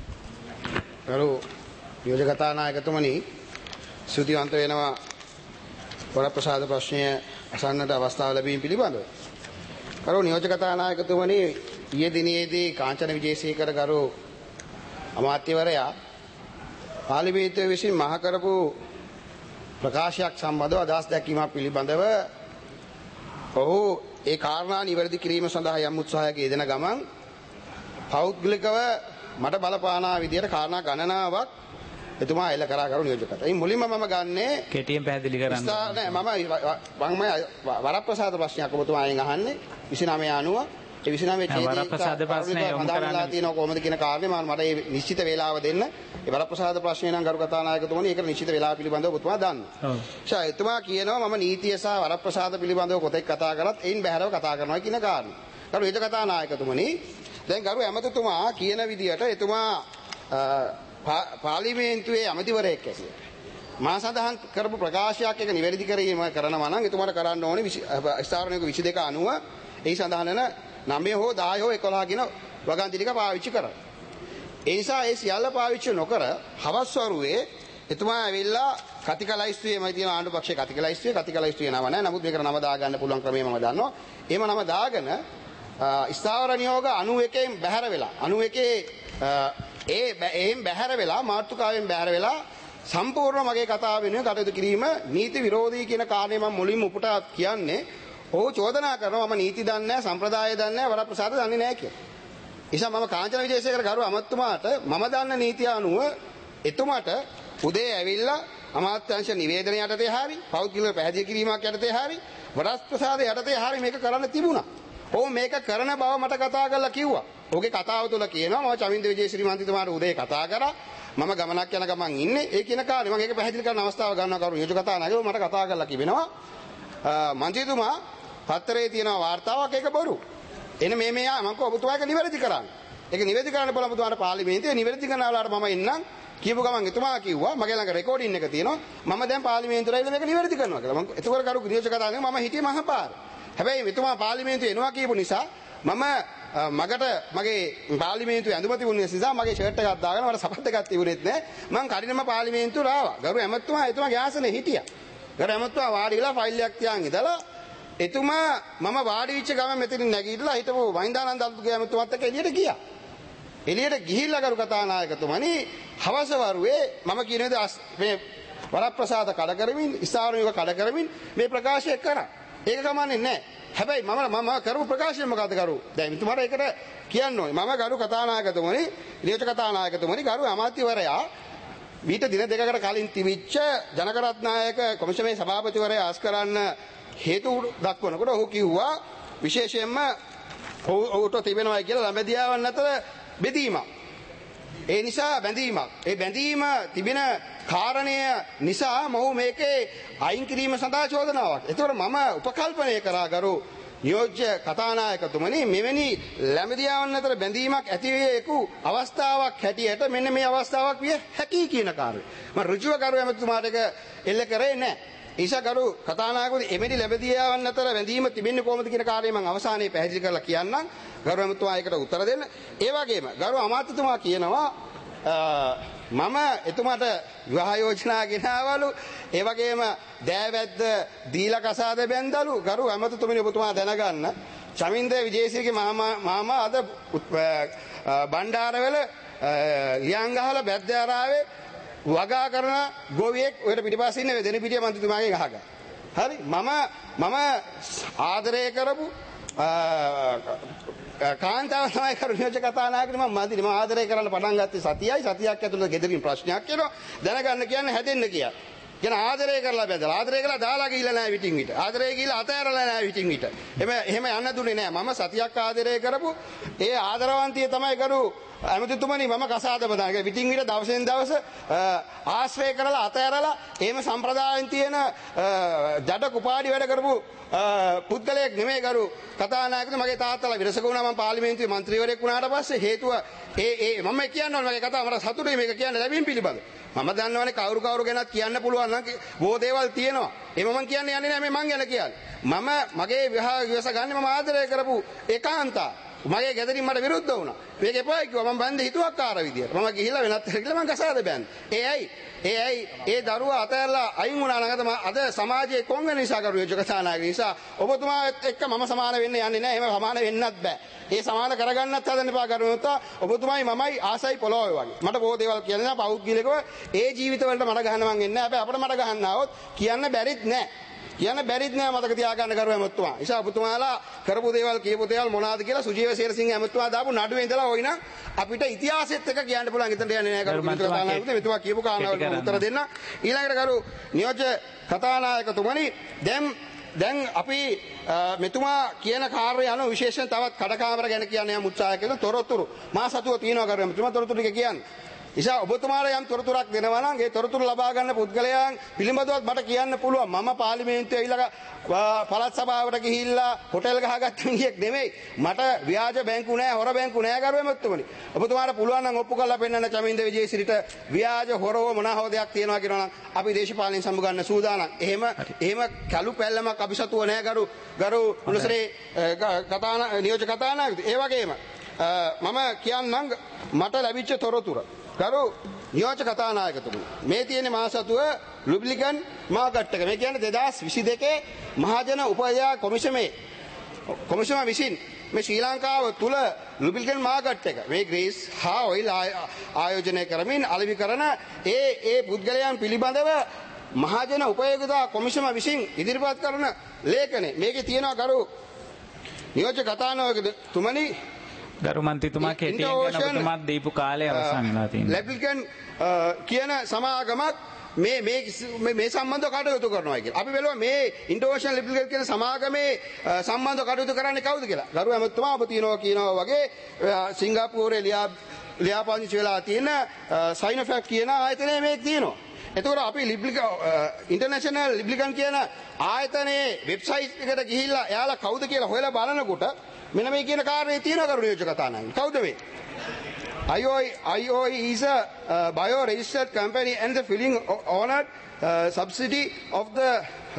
ගරු නියෝජක කතානායකතුමනි, ස්තුතිවන්ත වෙනවා වරප්‍රසාද ප්‍රශ්නය අසන්නට අවස්ථාව ලැබීම පිළිබඳව. ගරු නියෝජක කතානායකතුමනි, ඊයේ දිනයේදී කාංචන විජේසේකර ගරු අමාත්‍යවරයා පාර්ලිමේන්තුව විසින් මහ කරපු ප්‍රකාශයක් සම්බන්ධව අදහස් දැක්වීමක් පිළිබඳව ඔහු ඒ කාරණා නිවැරදි කිරීම සඳහා යම් උත්සාහයක යෙදෙන ගමන් පෞද්ගලිකව මට බලපානා විදියට කාරණා ගණනාවක් එතුමා එල්ල කරා කරු නියෝජකත. ඒ මුලින්ම මම ගන්නේ කෙටියෙන් පැහැදිලි කරන්න. නෑ මම වරප්‍රසාද ප්‍රශ්නයක් ඔබතුමාගෙන් අහන්නේ 2990 ඒ 29 වරප්‍රසාද ප්‍රශ්නය යොමු කරන්න තියෙනවා කොහොමද කියන කාරණේ මට මේ නිශ්චිත වේලාව දෙන්න. ඒ වරප්‍රසාද ප්‍රශ්නය නම් ගරු කතානායකතුමනි ඒකට නිශ්චිත වේලාව පිළිබඳව ඔබතුමා දන්නවා. ඔව්. එතුමා කියනවා මම නීතිය සහ වරප්‍රසාද පිළිබඳව කොතෙක් කතා කරත් එයින් බැහැරව කතා කරනවා කියන කාරණේ. ගරු නියෝජක කතානායකතුමනි, දැන් ගරු ඇමතිතුමා කියන විදියට එතුමා පාර්ලිමේන්තුවේ ඇමතිවරයෙක් ඇසිය. මා සඳහන් කරපු ප්‍රකාශයක් එක නිවැරදි කිරීම කරනවා නම් එතුමාට කරන්න ඕනේ ස්ථාවරණයක 2290 ඒ සඳහන් වෙන 9 හෝ 10 හෝ 11 කියන වගන්ති ටික පාවිච්චි කරා. ඒ නිසා ඒ සියල්ල පාවිච්චි නොකර හවස් වරුවේ එතුමා ඇවිල්ලා කතිකලයිස්තුවේ මම තියෙන ආණ්ඩු පක්ෂයේ කතිකලයිස්තුවේ නම නැහැ. නමුත් මේකට නම දාගන්න පුළුවන් ක්‍රමය මම දන්නවා. එහෙම නම දාගෙන ස්ථාවර නියෝග 91න් බැහැර වෙලා 91 එහෙන් බැහැර වෙලා මාතෘකාවෙන් බැහැර වෙලා සම්පූර්ණ මගේ කතාව වෙනුවෙන් කටයුතු කිරීම නීති විරෝධී කියන කාරණේ මම මුලින්ම උපුටා කියන්නේ. ඔහු චෝදනා කරනවා මම නීති දන්නේ නැහැ, සම්ප්‍රදාය දන්නේ නැහැ, වරප්‍රසාද දන්නේ නැහැ කියලා. නිසා මම කාංචන විජේසේකර ගරු අමාත්‍යතුමාට මම දන්න නීතිය අනුව එතුමාට උදේ ඇවිල්ලා අමාත්‍යාංශ නිවේදනය යටතේ හරි පෞද්ගලික පැහැදිලි කිරීමක් යටතේ හරි වරප්‍රසාද යටතේ හරි මේක කරන්න තිබුණා. ඔහු මේක කරන බව මට කතා කරලා කිව්වා. ඔහුගේ කතාව තුළ කියනවා මම චමින්ද විජේසිරි මන්ත්‍රීතුමාට උදේ කතා කරා. මම ගමනක් යන ගමන් ඉන්නේ. ඒ කියන කාරණේ මම ඒක පැහැදිලි කරන අවස්ථාව ගන්නවා කරු නියෝජක කතානායකව මට කතා කරලා කිවෙනවා. මන්ත්‍රීතුමා පත්තරේ තියෙන වාර්තාවක් ඒක බොරු. එන මේ මම කව ඔබතුමාට නිවැරදි කරන්න. ඒක නිවැරදි කරන්න බලමු ඔබතුමාට පාර්ලිමේන්තුවේ නිවැරදි කරනවාලාට මම එන්නම් කියපු ගමන් එතුමා කිව්වා මගේ ළඟ රෙකෝඩින් එක තියෙනවා. මම දැන් පාර්ලිමේන්තුවට ඇවිල්ලා මේක නිවැරදි කරනවා කියලා. මම එතකොට කරු නියෝජක කතානායක මම හිටියේ මහපාර. හැබැයි එතුමා පාර්ලිමේන්තුවේ එනවා කියපු නිසා මම මගට මගේ පාර්ලිමේන්තුවේ ඇඳුම තිබුණ නිසා මගේ ෂර්ට් එකක් දාගෙන මට සපත් එකක් තිබුණෙත් නෑ. මං කඩිනම පාර්ලිමේන්තුවට ආවා. ගරු ඇමතුමා එතුමාගේ ආසනේ හිටියා. ගරු ඇමතුමා වාඩි වෙලා ෆයිල් එකක් තියන් ඉඳලා එතුමා මම වාඩි වෙච්ච ගමන් මෙතනින් නැගිටලා හිටපු වයින්දානන්ද අලුත්ගේ ඇමතුමාත් එක්ක එළියට ගියා. එළියට ගිහිල්ලා ගරු කතානායකතුමනි හවස වරුවේ මම කියන මේ වරප්‍රසාද කඩ කරමින් ස්ථාවරණයක කඩ කරමින් මේ ප්‍රකාශය කරා. ඒක කමන්නේ නැහැ. හැබැයි මම කරපු ප්‍රකාශය මොකද්ද කරු? දැන් එතුමාට ඒකට කියන්න ඕනේ. මම ගරු කතානායකතුමනි, නියෝජක කතානායකතුමනි, ගරු අමාත්‍යවරයා මීට දින දෙකකට කලින් තිබිච්ච ජනකරත්නායක කොමිසමේ සභාපතිවරයා ආස් කරන්න හේතු දක්වනකොට ඔහු කිව්වා විශේෂයෙන්ම ඔහුට තිබෙනවා කියලා ළඹදියාවන් අතර බෙදීමක්. ඒ නිසා බැඳීමක්. ඒ බැඳීම තිබෙන කාරණය නිසා මොහු මේකේ අයින් කිරීම සඳහා චෝදනාවක්. ඒතකොට මම උපකල්පනය කරා ගරු නියෝජ්‍ය කතානායකතුමනි මෙවැනි ලැබදියාවන් අතර බැඳීමක් ඇති විය යුතු අවස්ථාවක් හැටියට මෙන්න මේ අවස්ථාවක් විය හැකි කියන කාර්යය. මම ඍජුව කරු ඇමතුමාට ඒක එල්ල කරේ නැහැ. ඊසා කරු කතානායකතුමනි එමෙනි ලැබදියාවන් අතර බැඳීම තිබෙන්නේ කොහොමද කියන කාර්යය මම අවසානයේ පැහැදිලි කරලා කියන්නම්. කරු ඇමතුමා ඒකට උත්තර දෙන්න. ඒ වගේම කරු අමාත්‍යතුමා කියනවා මම එතුමාට විවාහ යෝජනා ගෙනාවලු ඒ වගේම දෑවැද්ද දීලා කසාද බැන්දලු කරු ඇමතුතුමනි ඔබතුමා දැනගන්න චමින්ද විජේසිරිගේ මාමා අද බණ්ඩාරවල ලියංගහල බැද්දාරාවේ වගා කරන ගෝවියෙක් ඔයට පිටිපස්සේ ඉන්න දෙන පිටිය මන්ත්‍රීතුමාගෙන් අහගන්න. හරි මම ආදරය කරපු කාන්තාව තමයි කරු නියෝජ්‍ය කතානායකතුමා මම ආදරය කරන්න පටන් ගත්තේ සතියක් ඇතුළත ගෙදරින් ප්‍රශ්නයක් එනවා දැනගන්න කියන්නේ හැදෙන්න කියලා. කියන ආදරය කරලා බැදලා ආදරය කරලා දාලා ගිහිල්ලා නැහැ විටින් විට. ආදරය ගිහිල්ලා අතෑරලා නැහැ විටින් විට. එහෙම යන්න දුන්නේ නැහැ. මම සතියක් ආදරය කරපු ඒ ආදරවන්තිය තමයි කරු ඇමතිතුමනි මම කසාද බදාන. ඒක විටින් විට දවසෙන් දවස ආශ්‍රය කරලා අතෑරලා එහෙම සම්ප්‍රදායෙන් තියෙන ජඩ කුපාඩි වැඩ කරපු පුද්ගලයෙක් නෙමෙයි කරු කතානායකතුමා. මගේ තාත්තලා විරසක වුණා මම පාර්ලිමේන්තුවේ മന്ത്രിවරයෙක් වුණාට පස්සේ හේතුව මම කියන්න ඕනේ මගේ කතාව මට සතුටුයි මේක කියන්න ලැබීම පිළිබඳ. මම දන්නවනේ කවුරු ගැනත් කියන්න පුළුවන් නම් බොහෝ දේවල් තියෙනවා. ඒ මම කියන්නේ නැහැ මේ මං ගැන කියන්නේ. මගේ විවාහ විවස ගන්න මම ආදරය කරපු ඒකාන්තා මගේ ගෙදරින් මට විරුද්ධ වුණා. මේක එපා කිව්වා මම බන්දේ හිතුවක්කාර විදියට. මම ගිහිල්ලා වෙනත් ගිහිල්ලා මම කසාද බෑන්නේ. ඒ දරුවා අතහැරලා අයින් වුණා නම් අද සමාජයේ කොන් වෙන නිසා කරු නියෝජ්‍ය කතානායක නිසා ඔබතුමාත් එක්ක මම සමාන වෙන්න යන්නේ නැහැ. එහෙම සමාන වෙන්නත් බෑ. ඒ සමාන කරගන්නත් හදන්න එපා කරුණොත් ඔබතුමායි මමයි ආසයි පොළොවේ වගේ. මට බොහෝ දේවල් කියන්න නෑ පෞද්ගලිකව ඒ ජීවිත වලට මට ගහන්න මං එන්නේ නැහැ. හැබැයි අපිට මට ගහන්න આવොත් කියන්න බැරිත් නෑ. කියන්න බැරිත් නෑ මතක තියාගන්න කරු ඇමතුමා. නිසා ඔබතුමාලා කරපු දේවල් කියපු දේවල් මොනවාද කියලා සුජීව සේරසිංහ ඇමතුමා දාපු නඩුවේ ඉඳලා ওই නම් අපිට ඉතිහාසෙත් එක කියන්න පුළුවන්. එතනට යන්නේ නෑ කරු කතානායකතුමා. මෙතුමා කියපු කාරණාවලට උත්තර දෙන්න. ඊළඟට කරු නියෝජ්‍ය කතානායකතුමනි දැන් අපි මෙතුමා කියන කාර්යය අනුව විශේෂයෙන් තවත් කඩකාමර ගැන කියන්න යම් උත්සාහ කළා. තොරතුරු මා සතුව තියෙනවා කරු මෙතුමා තොරතුරු ටික කියන්නේ. නිසා ඔබතුමාලා යම් තොරතුරක් දෙනවා නම් ඒ තොරතුරු ලබා ගන්න පුද්ගලයන් පිළිබඳව මට කියන්න පුළුවන්. මම පාර්ලිමේන්තුවේ ඇවිල්ලා පළාත් සභාවට ගිහිල්ලා හොටෙල් ගහගත්ත මිනිහෙක් නෙමෙයි. මට ව්‍යාජ බැංකු නෑ, හොර බැංකු නෑ කරුවේ මැතිතුමනි. ඔබතුමාට පුළුවන් නම් ඔප්පු කරලා පෙන්නන්න චමින්ද විජේසිරිට ව්‍යාජ හොරව මොනවා දෙයක් තියෙනවා කියනවා නම් අපි දේශපාලනයෙන් සම්බ ගන්න සූදානම්. එහෙම කළු පැල්ලමක් අපි සතුව නෑ ගරු උණුසරේ නියෝජ්‍ය කතානායකතුමා. ඒ වගේම මම කියන්නම් මට ලැබිච්ච තොරතුරු කරු නියෝජ්‍ය කතානායකතුමනි මේ තියෙන මා සතුව ලුබ්ලිගන් මාකට් එක. මේ කියන්නේ 2022 මහජන උපයාය කොමිසම විසින් මේ ශ්‍රී ලංකාව තුල ලුබ්ලිගන් මාකට් එක මේ ග්‍රීස් හා ඔයිල් ආයෝජනය කරමින් අලෙවි කරන ඒ පුද්ගලයන් පිළිබඳව මහජන උපයෝගිතා කොමිසම විසින් ඉදිරිපත් කරන ලේඛනය මේකේ තියෙනවා කරු නියෝජ්‍ය කතානායකතුමනි ගරු මන්ත්‍රීතුමා කෙටියෙන් ගැන ඔබතුමාත් දීපු කාලය අවසන් වෙලා තියෙනවා. ලැබ්ලිගන් කියන සමාගමක් මේ සම්බන්ධව කටයුතු කරනවා කියලා. අපි බැලුවා මේ ඉන්ඩෝනේෂියන් ලැබ්ලිගන් කියන සමාගමේ සම්බන්ධව කටයුතු කරන්නේ කවුද කියලා. ගරු ඇමතුමා ඔබ කියනවා වගේ සිංගප්පූරේ ලියාපදිංචි වෙලා තියෙන සයිනොෆැක් කියන ආයතනයේ මේක තියෙනවා. එතකොට අපි ඉන්ටර්නැෂනල් ලැබ්ලිගන් කියන ආයතනයේ වෙබ්සයිට් එකට ගිහිල්ලා එයාලා කවුද කියලා හොයලා බලනකොට මෙන්න මේ කියන කාර්යය තියෙනවා කරු නියෝජ්‍ය කතානායක. කවුද මේ? IOE is a bio-registered company and the filling honored subsidy of the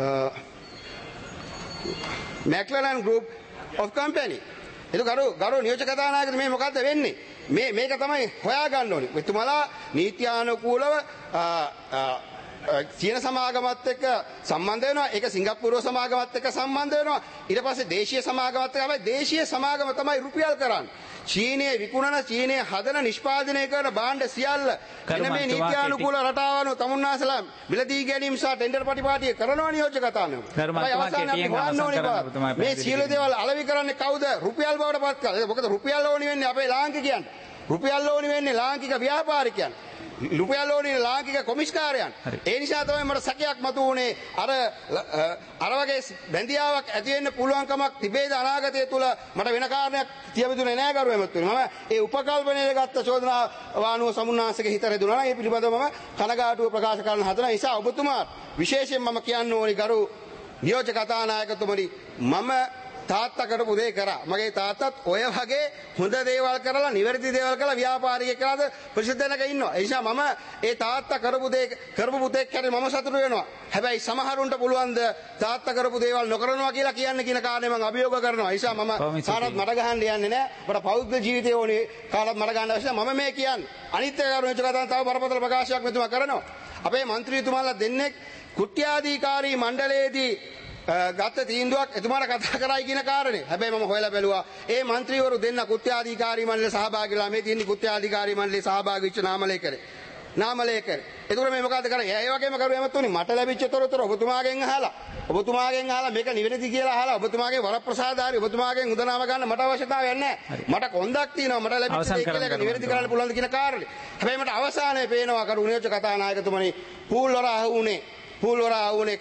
McLaren Group of company. ඒක ගරු නියෝජ්‍ය කතානායකතුමා මේ මොකද්ද වෙන්නේ? මේක තමයි හොයාගන්න ඕනේ. මෙතුමාලා නීත්‍යානුකූලව චීන සමාගමත් එක්ක සම්බන්ධ වෙනවා. ඒක සිංගප්පූරුව සමාගමත් එක්ක සම්බන්ධ වෙනවා. ඊට පස්සේ දේශීය සමාගමත් එක්ක හැබැයි දේශීය සමාගම තමයි රුපියල් කරන්නේ. චීනයේ විකුණන චීනයේ හදන නිෂ්පාදනය කරන භාණ්ඩ සියල්ල මෙන්න මේ නීත්‍යානුකූල රටාව අනුව තමුන්නාසලා මිලදී ගැනීම සහ ටෙන්ඩර් ප්‍රතිපාටිය කරනවා නියෝජ්‍ය කතානායක. මේ සියලු දේවල් අලෙවි කරන්නේ කවුද? රුපියල් බවට පත් කරලා. මොකද රුපියල් ඕනි වෙන්නේ අපේ ලාංකිකයන්ට. රුපියල් ඕනි වෙන්නේ ලාංකික ව්‍යාපාරිකයන්. රුපියල් ඕනි ලාංකික කොමිස්කාරයන්. ඒ නිසා තමයි මට සැකයක් මතුවුනේ අර වගේ බැඳියාවක් ඇති වෙන්න පුළුවන්කමක් තිබේද අනාගතය තුල මට වෙන කාරණයක් තියවිදුනේ නැහැ කරු එමතුනි. මම ඒ උපකල්පනයේ ගත්ත චෝදනා වානුව සමුන්නාංශගේ හිත රැඳුණා. ඒ පිළිබඳව මම කනගාටුව ප්‍රකාශ කරන්න හදන නිසා ඔබතුමා විශේෂයෙන් මම කියන්න ඕනි කරු නියෝජ්‍ය කතානායකතුමනි මම තාත්තා කරපු දේ කරා. මගේ තාත්තත් ඔය වගේ හොඳ දේවල් කරලා නිවැරදි දේවල් කරලා ව්‍යාපාරිකයෙක් කරලාද ප්‍රසිද්ධනක ඉන්නවා. ඒ නිසා මම ඒ තාත්තා කරපු පුතෙක් හැටියට මම සතුටු වෙනවා. හැබැයි සමහරුන්ට පුළුවන් ද තාත්තා කරපු දේවල් නොකරනවා කියලා කියන්න කියන කාරණේ මම අභියෝග කරනවා. ඒ නිසා මම කාටවත් මඩ ගහන්න යන්නේ නැහැ. අපට පෞද්ගලික ජීවිතය ඕනේ කාටවත් මඩ ගන්න අවශ්‍ය නැහැ. මම මේ කියන්නේ අනිත් ඒවාරුන් කතා තව බරපතල ප්‍රකාශයක් මෙතුමා කරනවා. අපේ മന്ത്രിතුමාලා දෙන්නෙක් කුට්ටාධිකාරී මණ්ඩලයේදී ගත තීන්දුවක් එතුමාට කතා කරයි කියන කාරණේ. හැබැයි මම හොයලා බැලුවා ඒ മന്ത്രിවරු දෙන්න කුට්ටාධිකාරී මණ්ඩලේ සහභාගී වෙලා මේ තියෙන කුට්ටාධිකාරී මණ්ඩලේ සහභාගී වෙච්ච නාමලේකර. එතකොට මේ මොකද කරන්නේ? ඒ වගේම කරුව එමතුනේ මට ලැබිච්ච තොරතුරු ඔබතුමාගෙන් අහලා මේක නිවැරදි කියලා අහලා ඔබතුමාගේ වරප්‍රසාදාරි ඔබතුමාගෙන් උදනාම ගන්න මට අවශ්‍යතාවයක් නැහැ. මට කොන්දක් තියෙනවා මට ලැබිච්ච දේ කියලා ඒක නිවැරදි කරන්න පුළුවන්ද කියන කාරණේ. හැබැයි මට අවසානයේ පේනවා කරු නියෝජ්‍ය කතානායකතුමනි පූල් වර ආවුනේ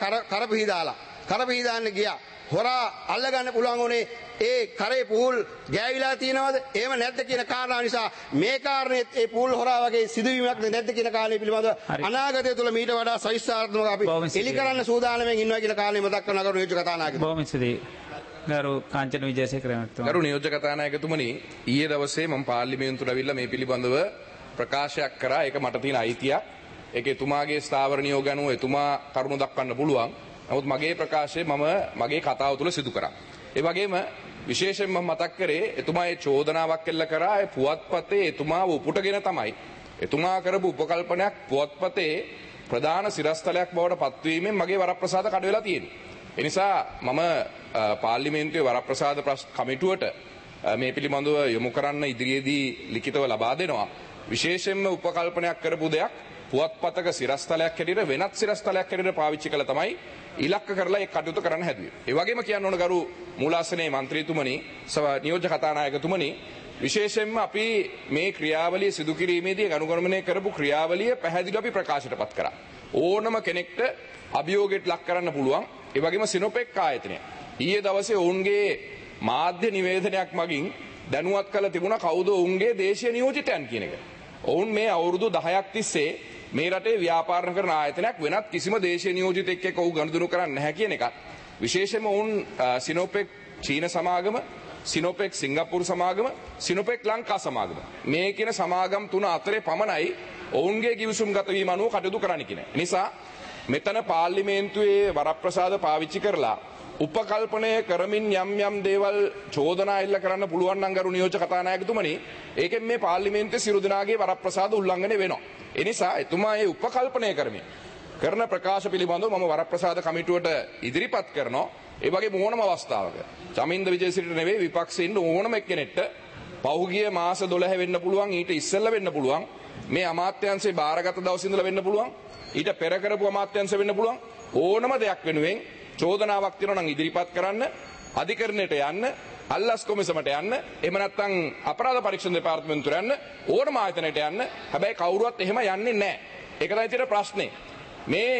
කරපිහිදාන්න ගියා. හොරා අල්ලගන්න පුළුවන් උනේ ඒ කරේ පූල් ගෑවිලා තියෙනවද? එහෙම නැද්ද කියන කාරණා නිසා මේ කාරණේත් ඒ පූල් හොරා වගේ සිදුවීමක් නැද්ද කියන කාරණේ පිළිබඳව අනාගතය තුළ මීට වඩා සවිස්තරාත්මකව අපි එලි කරන්න සූදානම්ෙන් ඉන්නවා කියන කාරණේ මතක් කරනවා කරු නියෝජ්‍ය කතානායකතුමනි. බොහොම ස්තුතියි. ගරු කාංචන විජේසේකර මහත්මයා. ගරු නියෝජ්‍ය කතානායකතුමනි ඊයේ දවසේ මම පාර්ලිමේන්තුවට ඇවිල්ලා මේ පිළිබඳව ප්‍රකාශයක් කරා. ඒක මට තියෙන අයිතියක්. ඒක එතුමාගේ ස්ථාවර නියෝග අනුව එතුමා කරුණු දක්වන්න පුළුවන්. නමුත් මගේ ප්‍රකාශය මම මගේ කතාව තුළ සිදු කරා. ඒ වගේම විශේෂයෙන්ම මතක් කරේ එතුමා ඒ චෝදනාවක් එල්ල කරා ඒ පුවත්පතේ එතුමාව උපුටගෙන තමයි එතුමා කරපු උපකල්පනයක් පුවත්පතේ ප්‍රධාන සිරස්තලයක් බවට පත්වීමෙන් මගේ වරප්‍රසාද කඩ වෙලා තියෙන්නේ. ඒ නිසා මම පාර්ලිමේන්තුවේ වරප්‍රසාද කමිටුවට මේ පිළිබඳව යොමු කරන්න ඉදිරියේදී ලිඛිතව ලබා දෙනවා. විශේෂයෙන්ම උපකල්පනයක් කරපු දෙයක් පුවත්පතක සිරස්තලයක් හැටියට වෙනත් සිරස්තලයක් හැටියට පාවිච්චි කළා තමයි ඉලක්ක කරලා ඒ කටයුතු කරන්න හැදුවේ. ඒ වගේම කියන්න ඕන ගරු මූලාසනයේ മന്ത്രിතුමනි නියෝජ්‍ය කතානායකතුමනි විශේෂයෙන්ම අපි මේ ක්‍රියාවලිය සිදු කිරීමේදී අනුගමනය කරපු ක්‍රියාවලිය පැහැදිලිව අපි ප්‍රකාශයටපත් කරා. ඕනම කෙනෙක්ට අභියෝගයට ලක් කරන්න පුළුවන්. ඒ වගේම සිනොපෙක් ආයතනය ඊයේ දවසේ ඔවුන්ගේ මාධ්‍ය නිවේදනයක් මගින් දැනුවත් කළ තිබුණා කවුද ඔවුන්ගේ දේශීය නියෝජිතයන් කියන එක. ඔවුන් මේ අවුරුදු 10ක් තිස්සේ මේ රටේ ව්‍යාපාරණ කරන ආයතනයක් වෙනත් කිසිම දේශීය නියෝජිතෙක් එක්ක ඔවුන් ගනුදෙනු කරන්නේ නැහැ කියන එක. විශේෂයෙන්ම ඔවුන් සිනෝපෙක් චීන සමාගම, සිනෝපෙක් සිංගප්පූරු සමාගම, සිනෝපෙක් ලංකා සමාගම මේ කියන සමාගම් තුන අතරේ පමණයි ඔවුන්ගේ කිවිසුම්ගත වීම අනුව කටයුතු කරන්න කියන. නිසා මෙතන පාර්ලිමේන්තුවේ වරප්‍රසාද පාවිච්චි කරලා උපකල්පනය කරමින් යම් දේවල් චෝදනා එල්ල කරන්න පුළුවන් නම් ගරු නියෝජ්‍ය කතානායකතුමනි ඒකෙන් මේ පාර්ලිමේන්තුවේ සියලු දෙනාගේ වරප්‍රසාද උල්ලංඝනය වෙනවා. ඒ නිසා එතුමා මේ උපකල්පනය කරමින් කරන ප්‍රකාශ පිළිබඳව මම වරප්‍රසාද කමිටුවට ඉදිරිපත් කරනවා. ඒ වගේ ඕනම අවස්ථාවක චමින්ද විජේසිරිට නෙවෙයි විපක්ෂයේ ඉන්න ඕනම එක්කෙනෙක්ට පහුගිය මාස 12 වෙන්න පුළුවන් ඊට ඉස්සෙල්ලා වෙන්න පුළුවන් මේ අමාත්‍යාංශේ බාරගත දවස් ඉඳලා වෙන්න පුළුවන් ඊට පෙර කරපු අමාත්‍යාංශ වෙන්න පුළුවන් ඕනම දෙයක් වෙනුවෙන් චෝදනාවක් තියෙනවා නම් ඉදිරිපත් කරන්න අධිකරණයට යන්න අල්ලස් කොමිසමට යන්න එහෙම නැත්නම් අපරාධ පරීක්ෂණ දෙපාර්තමේන්තුවට යන්න ඕනම ආයතනයට යන්න. හැබැයි කවුරුවත් එහෙම යන්නේ නැහැ. ඒක තමයි තියෙන ප්‍රශ්නේ. මේ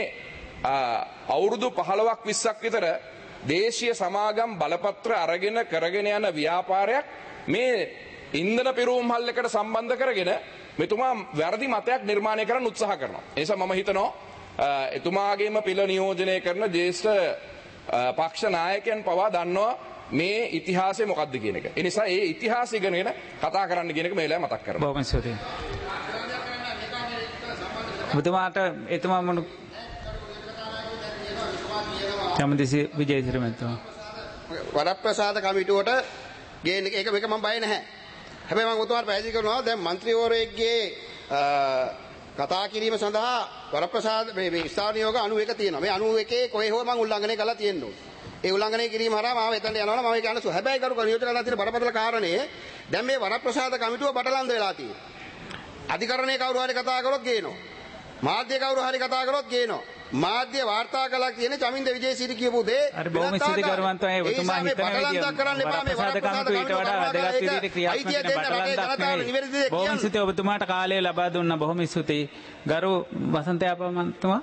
අවුරුදු 15ක් 20ක් විතර දේශීය සමාගම් බලපත්‍ර අරගෙන කරගෙන යන ව්‍යාපාරයක් මේ ඉන්ධන පිරවුම් හල්ලකට සම්බන්ධ කරගෙන මෙතුමා වැරදි මතයක් නිර්මාණය කරන්න උත්සාහ කරනවා. ඒ නිසා මම හිතනවා එතුමාගේම පිළ නියෝජනය කරන ජ්‍යෙෂ්ඨ පක්ෂ නායකයන් පවා දන්නවා මේ ඉතිහාසය මොකක්ද කියන එක. ඒ නිසා ඒ ඉතිහාසය ඉගෙනගෙන කතා කරන්න කියන එක මේ වෙලාවේ මතක් කරනවා. බොහොම ස්තුතියි. ඔබතුමාට එතුමා මොන චමදිසි විජේසිරි මහත්මයා වරප්‍රසාද කමිටුවට ගේන එක මේක මම බය නැහැ. හැබැයි මම ඔබතුමාට පැහැදිලි කරනවා දැන් മന്ത്രിවරයෙක්ගේ කතා කිරීම සඳහා වරප්‍රසාද මේ ස්ථාන නියෝග 91 තියෙනවා. මේ 91 කොහේ හෝ මම උල්ලංඝනය කරලා තියෙන්න ඕනේ. ඒ උල්ලංඝනය කිරීම හරහා මාව එතනට යනවනම් මම ඒක අනසු. හැබැයි කරු නියෝජනය කරලා තියෙන බරපතල කාරණේ දැන් මේ වරප්‍රසාද කමිටුව බටලන්ද වෙලා තියෙනවා. අධිකරණයේ කවුරු හරි කතා කරොත් ගේනවා. මාධ්‍ය කවුරු හරි කතා කරොත් ගේනවා. මාධ්‍ය වාර්තා කළා කියන්නේ චමින්ද විජේසිරි කියපු දේ අර බොහොම ස්තුති කරුවන්තයි ඔබතුමා හිතන විදිය කරන්න එපා මේ වරප්‍රසාද කමිටුව ඊට වඩා වැදගත් විදිහට ක්‍රියාත්මක වෙන බටලන්දක් බොහොම ස්තුති ඔබතුමාට කාලය ලබා දුන්නා. බොහොම ස්තුතියි. ගරු වසන්ත යාපා මන්තුමා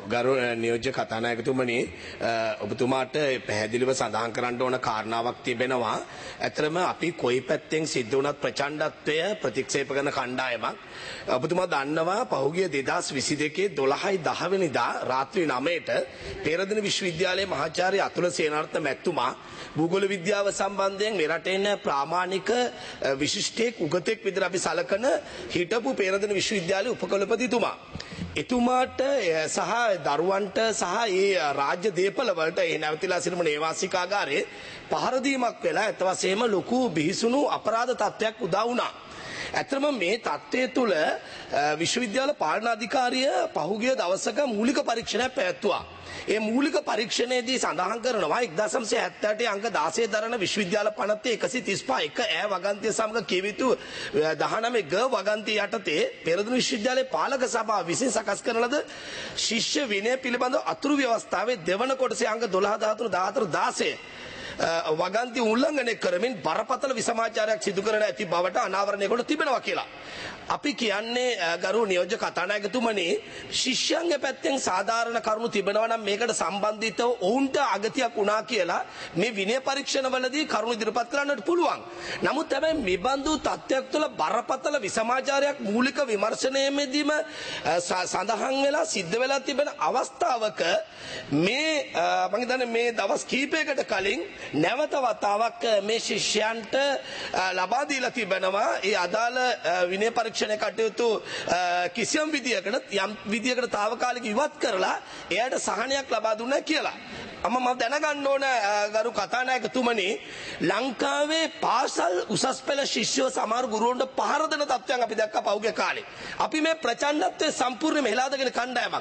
ගරු නියෝජ්‍ය කතානායකතුමනි ඔබතුමාට පැහැදිලිව සඳහන් කරන්න ඕන කාරණාවක් තිබෙනවා. ඇත්තටම අපි කොයි පැත්තෙන් සිද්ධ වුණත් ප්‍රචණ්ඩත්වය ප්‍රතික්ෂේප කරන කණ්ඩායමක්. ඔබතුමා දන්නවා පහුගිය 2022 12 වෙනිදා රාත්‍රී 9ට පේරාදෙණි විශ්වවිද්‍යාලයේ මහාචාර්ය අතුල සේනාරත්න මැතිතුමා භූගෝල විද්‍යාව සම්බන්ධයෙන් මෙරටේන ප්‍රාමාණික විශිෂ්ටයෙක් උගතෙක් විදිහට අපි සලකන හිටපු පේරාදෙණි විශ්වවිද්‍යාලයේ උපකුලපතිතුමා එතුමාට සහ දරුවන්ට සහ ඒ රාජ්‍ය දේපල වලට ඒ නැවතිලා සිටින නේවාසිකාගාරයේ පහර දීමක් වෙලා අත වශයෙන්ම ලොකු බිහිසුණු අපරාධ තත්ත්වයක් උදා වුණා. ඇත්තම මේ තත්ත්වය තුළ විශ්වවිද්‍යාල පාලන අධිකාරිය පහුගිය දවසක මූලික පරීක්ෂණයක් පැවැත්තුවා. ඒ මූලික පරීක්ෂණයේදී සඳහන් කරනවා 1978 අංක 16 දරන විශ්වවිද්‍යාල පනතේ 135 එක ඈ වගන්තිය සමග කියවිතු 19 ග වගන්තිය යටතේ පෙරදින විශ්වවිද්‍යාලයේ පාලක සභාව විසින් සකස් කරන ලද ශිෂ්‍ය විනය පිළිබඳ අතුරු ව්‍යවස්ථාවේ දෙවන කොටසේ අංක 12 13 14 16 වගන්ති උල්ලංඝනය කරමින් බරපතල විසමාචාරයක් සිදු කරන ඇති බවට අනාවරණය කොට තිබෙනවා කියලා. අපි කියන්නේ ගරු නියෝජ්‍ය කතානායකතුමනි ශිෂ්‍යයන්ගේ පැත්තෙන් සාධාරණ කරුණු තිබෙනවා නම් මේකට සම්බන්ධිතව ඔවුන්ට අගතියක් වුණා කියලා මේ විනය පරීක්ෂණවලදී කරුණු ඉදිරිපත් කරන්නට පුළුවන්. නමුත් හැබැයි මේ බඳු තත්ත්වයක් තුළ බරපතල විසමාචාරයක් මූලික විමර්ශනයේදීම සඳහන් වෙලා සිද්ධ වෙලා තිබෙන අවස්ථාවක මේ මම හිතන්නේ මේ දවස් කිහිපයකට කලින් නැවත වතාවක් මේ ශිෂ්‍යයන්ට ලබා දීලා තිබෙනවා ඒ අදාළ විනය පරීක්ෂණ කටයුතු කිසියම් විදියකට යම් විදියකට తాවකාලික ඉවත් කරලා එයාට සහනයක් ලබා දුන්නා කියලා. මම දැනගන්න ඕන ගරු කතානායකතුමනි ලංකාවේ පාසල් උසස් පෙළ ශිෂ්‍යෝ සමහර ගුරුවරුන්ට පහර දෙන තත්ත්වයන් අපි දැක්කා පහුගිය කාලේ. අපි මේ ප්‍රචණ්ඩත්වයේ සම්පූර්ණයෙන්ම හෙලාදගෙන කණ්ඩායමක්.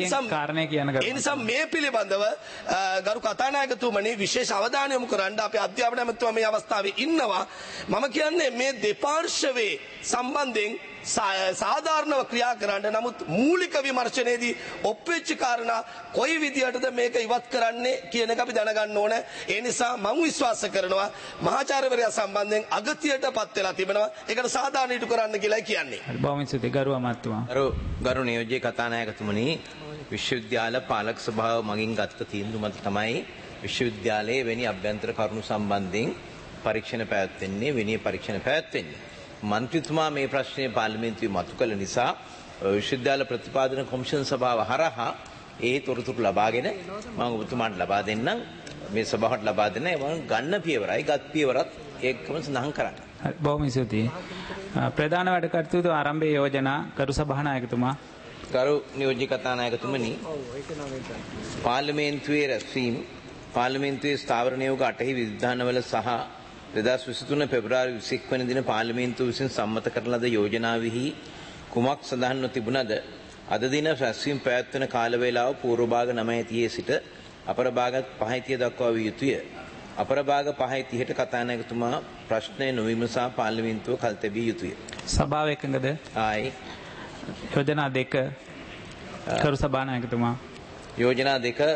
ඒ නිසා මේ පිළිබඳව ගරු කතානායකතුමනි විශේෂ අවධානය යොමු කරන්න අපේ අධ්‍යාපන ඇමතුමා මේ අවස්ථාවේ ඉන්නවා. මම කියන්නේ මේ දෙපාර්ශවයේ සම්බන්ධයෙන් සාධාරණව ක්‍රියා කරන්න. නමුත් මූලික විමර්ශනයේදී ඔප්පෙච්ච කාරණා කොයි විදියටද මේක ඉවත් කරන්නේ කියන එක අපි දැනගන්න ඕන. ඒ නිසා මම විශ්වාස කරනවා මහාචාර්යවරයා සම්බන්ධයෙන් අගතියටපත් වෙලා තිබෙනවා. ඒකට සාධාරණ ඉටු කරන්න කියලා කියන්නේ. බොහොම ස්තුතියි ගරු අමාත්‍යතුමා. ගරු නියෝජ්‍ය කතානායකතුමනි විශ්වවිද්‍යාල පාලක සභාව මගින් ගත්ත තීන්දුව මත තමයි විශ්වවිද්‍යාලයේ වෙනි අභ්‍යන්තර කරුණු සම්බන්ධයෙන් පරීක්ෂණ පැවැත්වෙන්නේ විනය පරීක්ෂණ පැවැත්වෙන්නේ. මන්ත්‍රීතුමා මේ ප්‍රශ්නය පාර්ලිමේන්තුවේ මතු කළ නිසා විශ්වවිද්‍යාල ප්‍රතිපාදන කොමිෂන් සභාව හරහා ඒ තොරතුරු ලබාගෙන මම ඔබතුමාට ලබා දෙන්නම්. මේ සභාවට ලබා දෙන්න ඒ ගන්න පියවරයි ගත් පියවරත් ඒකම සඳහන් කරන්න. බොහොම ස්තුතියි. ප්‍රධාන වැඩ කටයුතු ආරම්භයේ යෝජනා කරු සභානායකතුමා. ගරු නියෝජ්‍ය කතානායකතුමනි පාර්ලිමේන්තුවේ රැස්වීම පාර්ලිමේන්තුවේ ස්ථාවර නියෝග 8හි විධානවල සහ 2023 පෙබරවාරි 21 වෙනි දින පාර්ලිමේන්තුව විසින් සම්මත කරන ලද යෝජනාවෙහි කුමක් සඳහන්ව තිබුණද අද දින රැස්වීම පැවැත්වෙන කාල වේලාව පූර්ව භාග 9:30 සිට අපර භාග 5:30 දක්වා විය යුතුය. අපර භාග 5:30ට කතානායකතුමා ප්‍රශ්නය නොවිමසා පාර්ලිමේන්තුව කල් තැබිය යුතුය. සභාව එකඟද? ආයි. යෝජනා 2 කරු සභානායකතුමා. යෝජනා 2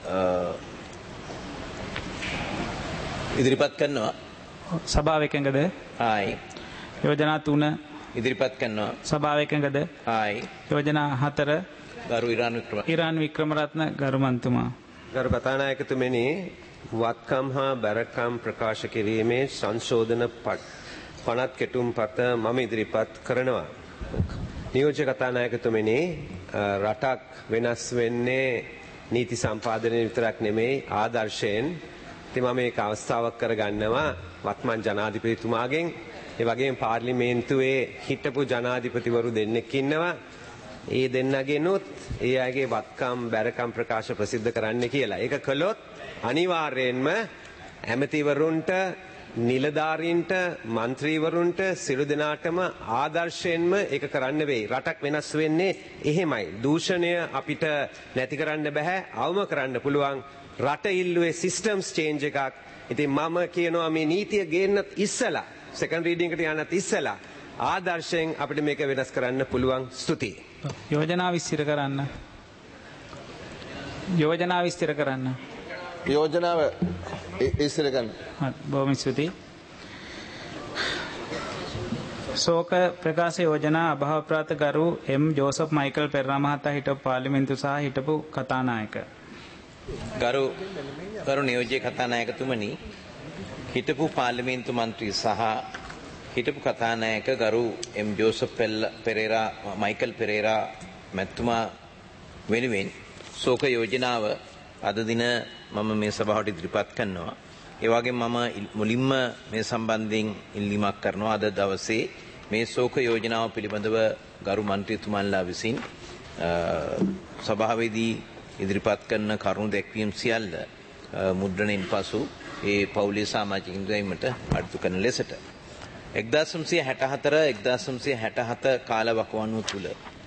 ඉදිරිපත් කරනවා. සභාව එකඟද? ආයි. යෝජනා 3 ඉදිරිපත් කරනවා. සභාව එකඟද? ආයි. යෝජනා 4 ගරු ඉරාන් වික්‍රමරත්න ගරු මන්තුමා. ගරු කතානායකතුමනි වත්කම් හා බැරකම් ප්‍රකාශ කිරීමේ සංශෝධන පනත් කෙටුම්පත මම ඉදිරිපත් කරනවා. නියෝජ්‍ය කතානායකතුමනි රටක් වෙනස් වෙන්නේ නීති සම්පාදනය විතරක් නෙමෙයි ආදර්ශයෙන්. ඉතින් මම මේක අවස්ථාවක් කරගන්නවා වත්මන් ජනාධිපතිතුමාගෙන්. ඒ වගේම පාර්ලිමේන්තුවේ හිටපු ජනාධිපතිවරු දෙන්නෙක් ඉන්නවා. ඒ දෙන්නගෙනුත් ඒ අයගේ වත්කම් බැරකම් ප්‍රකාශ ප්‍රසිද්ධ කරන්න කියලා. ඒක කළොත් අනිවාර්යයෙන්ම ඇමතිවරුන්ට නිලධාරීන්ට මන්ත්‍රීවරුන්ට සියලු දෙනාටම ආදර්ශයෙන්ම ඒක කරන්න වෙයි. රටක් වෙනස් වෙන්නේ එහෙමයි. දූෂණය අපිට නැති කරන්න බෑ, අවම කරන්න පුළුවන්. රට ඉල්ලුවේ සිස්ටම්ස් චේන්ජ් එකක්. ඉතින් මම කියනවා මේ නීතිය ගේන්නත් ඉස්සලා සෙකන්ඩ් රීඩින්ග් එකට යන්නත් ඉස්සලා ආදර්ශයෙන් අපිට මේක වෙනස් කරන්න පුළුවන්. ස්තුතියි. යෝජනා විස්තර කරන්න. යෝජනා විස්තර කරන්න. යෝජනාව ඉස්සර ගන්න. බොහොම ස්තුතියි. ශෝක ප්‍රකාශ යෝජනා අභාවප්‍රාප්ත ගරු එම් ජෝසප් මයිකල් පෙරේරා මහතා හිටපු පාර්ලිමේන්තු සහ හිටපු කතානායක. ගරු නියෝජ්‍ය කතානායකතුමනි, හිටපු පාර්ලිමේන්තු මන්ත්‍රී සහ හිටපු කතානායක ගරු එම් ජෝසප් මයිකල් පෙරේරා මැතිතුමා වෙනුවෙන් ශෝක යෝජනාව අද දින මම මේ සභාවට ඉදිරිපත් කරනවා. ඒ වගේම මම මුලින්ම මේ සම්බන්ධයෙන් ඉල්ලීමක් කරනවා. අද දවසේ මේ ශෝක යෝජනාව පිළිබඳව ගරු මන්ත්‍රීතුමන්ලා විසින් සභාවේදී ඉදිරිපත් කරන කරුණු දැක්වීම් සියල්ල මුද්‍රණයෙන් පසු ඒ පවුලේ සමාජිකින් දැීමට අඩතු කරන ලෙසට 1967 කාලවකවානුව තුල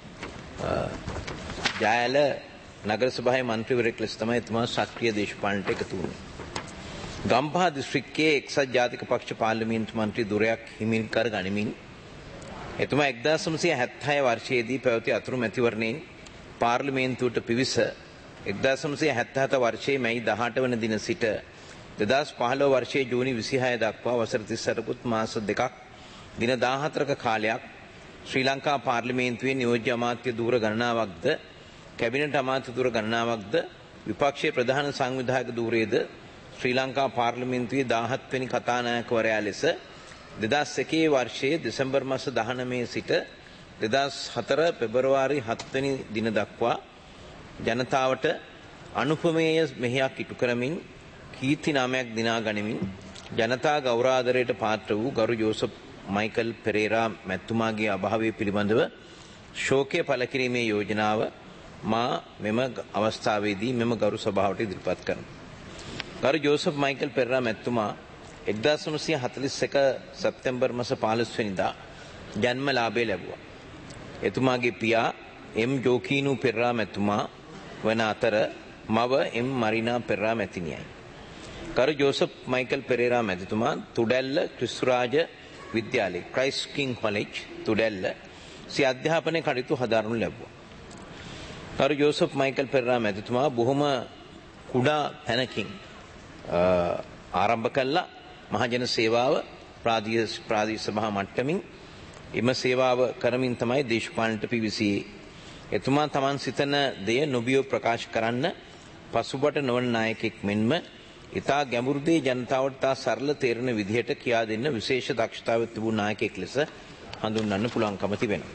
ජයල නගර සභාවේ මන්ත්‍රීවරයෙක් ලෙස තමයි එතුමා සක්‍රීය දේශපාලනයට එකතු වුණේ. ගම්පහ දිස්ත්‍රික්කයේ එක්සත් ජාතික පක්ෂ පාර්ලිමේන්තු මන්ත්‍රී ධුරයක් හිමින් කර ගනිමින් එතුමා 1976 වර්ෂයේදී පැවති අතුරු මැතිවරණයෙන් පාර්ලිමේන්තුවට පිවිස 1977 වර්ෂයේ මැයි 18 වන දින සිට 2015 වර්ෂයේ ජූනි 26 දක්වා වසර 38කුත් මාස දෙකක් දින 14ක කාලයක් ශ්‍රී ලංකා පාර්ලිමේන්තුවේ නියෝජ්‍ය අමාත්‍ය ධූර ගණනාවක්ද කැබිනට් අමාත්‍ය ධූර ගණනාවක්ද විපක්ෂයේ ප්‍රධාන සංවිධායක ධූරයේද ශ්‍රී ලංකා පාර්ලිමේන්තුවේ 17 වෙනි කතානායකවරයා ලෙස 2001 වර්ෂයේ දෙසැම්බර් මාස 19 සිට 2004 පෙබරවාරි 7 වෙනි දින දක්වා ජනතාවට අනුපමේය මෙහෙයක් ඉටු කරමින් කීර්ති නාමයක් දිනා ගනිමින් ජනතා ගෞරවාදරයට පාත්‍ර වූ ගරු ජෝසප් මයිකල් පෙරේරා මැතිතුමාගේ අභාවය පිළිබඳව ශෝකය පළ කිරීමේ යෝජනාව මා මෙම අවස්ථාවේදී මෙම ගරු සභාවට ඉදිරිපත් කරනවා. ගරු ජෝසප් මයිකල් පෙරේරා මැතිතුමා 1941 සැප්තැම්බර් මාස 15 වෙනිදා ජන්ම ලාභය ලැබුවා. එතුමාගේ පියා එම් ජෝකීනු පෙරේරා මැතිතුමා වන අතර මව එම් මරිනා පෙරේරා මැතිණියයි. ගරු ජෝසප් මයිකල් පෙරේරා මැතිතුමා තුඩැල්ල ක්‍රිස්තුරාජ විද්‍යාලය ක්‍රයිස්ට් කිං කොලෙජ් තුඩැල්ල සිය අධ්‍යාපනය කටයුතු හදාරනු ලැබුවා. ගරු ජෝසප් මයිකල් පෙරේරා මැතිතුමා බොහොම කුඩා තැනකින් ආරම්භ කළා මහජන සේවාව ප්‍රාදේශීය සභා මට්ටමින් එම සේවාව කරමින් තමයි දේශපාලනයට පිවිසියේ. එතුමා තමන් සිතන දෙය නොබියව ප්‍රකාශ කරන්න පසුබට නොවන නායකෙක් මෙන්ම ඉතා ගැඹුරු දේ ජනතාවට තා සරල තේරෙන විදිහට කියා දෙන්න විශේෂ දක්ෂතාවයක් තිබුණු නායකයෙක් ලෙස හඳුන්වන්න පුළුවන්කම තිබෙනවා.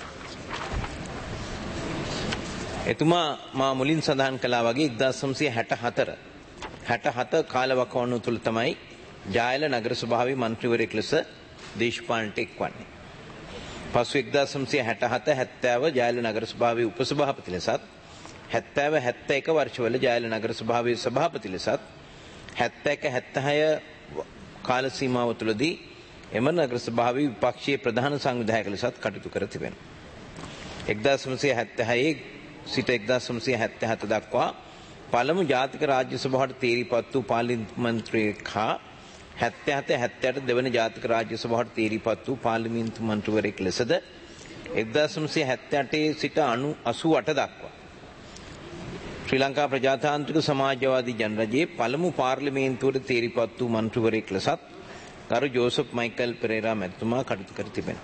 එතුමා මා මුලින් සඳහන් කළා වගේ 1967 කාලවකවානුව තුළ තමයි ජායල නගර සභාවේ මන්ත්‍රීවරයෙක් ලෙස දේශපාලනයට එක්වන්නේ. පසු 1967 70 ජායල නගර සභාවේ උපසභාපති ලෙසත් 70-71 වර්ෂවල ජායල නගර සභාවේ සභාපති ලෙසත් 71-76 කාල සීමාව තුළදී එම නගර සභාවේ විපක්ෂයේ ප්‍රධාන සංවිධායක ලෙසත් කටයුතු කර තිබෙනවා. 1976 සිට 1977 දක්වා පළමු ජාතික රාජ්‍ය සභාවට තේරීපත් වූ පාර්ලිමේන්තුවරයෙක් හා 77-78 දෙවන ජාතික රාජ්‍ය සභාවට තේරීපත් වූ පාර්ලිමේන්තු මන්ත්‍රීවරයෙක් ලෙසද 1978 සිට 88 දක්වා ශ්‍රී ලංකා ප්‍රජාතාන්ත්‍රික සමාජවාදී ජනරජයේ පළමු පාර්ලිමේන්තුවට තේරීපත් වූ මන්ත්‍රීවරයෙක් ලෙසත් ගරු ජෝසප් මයිකල් පෙරේරා මැතිතුමා කටයුතු කර තිබෙනවා.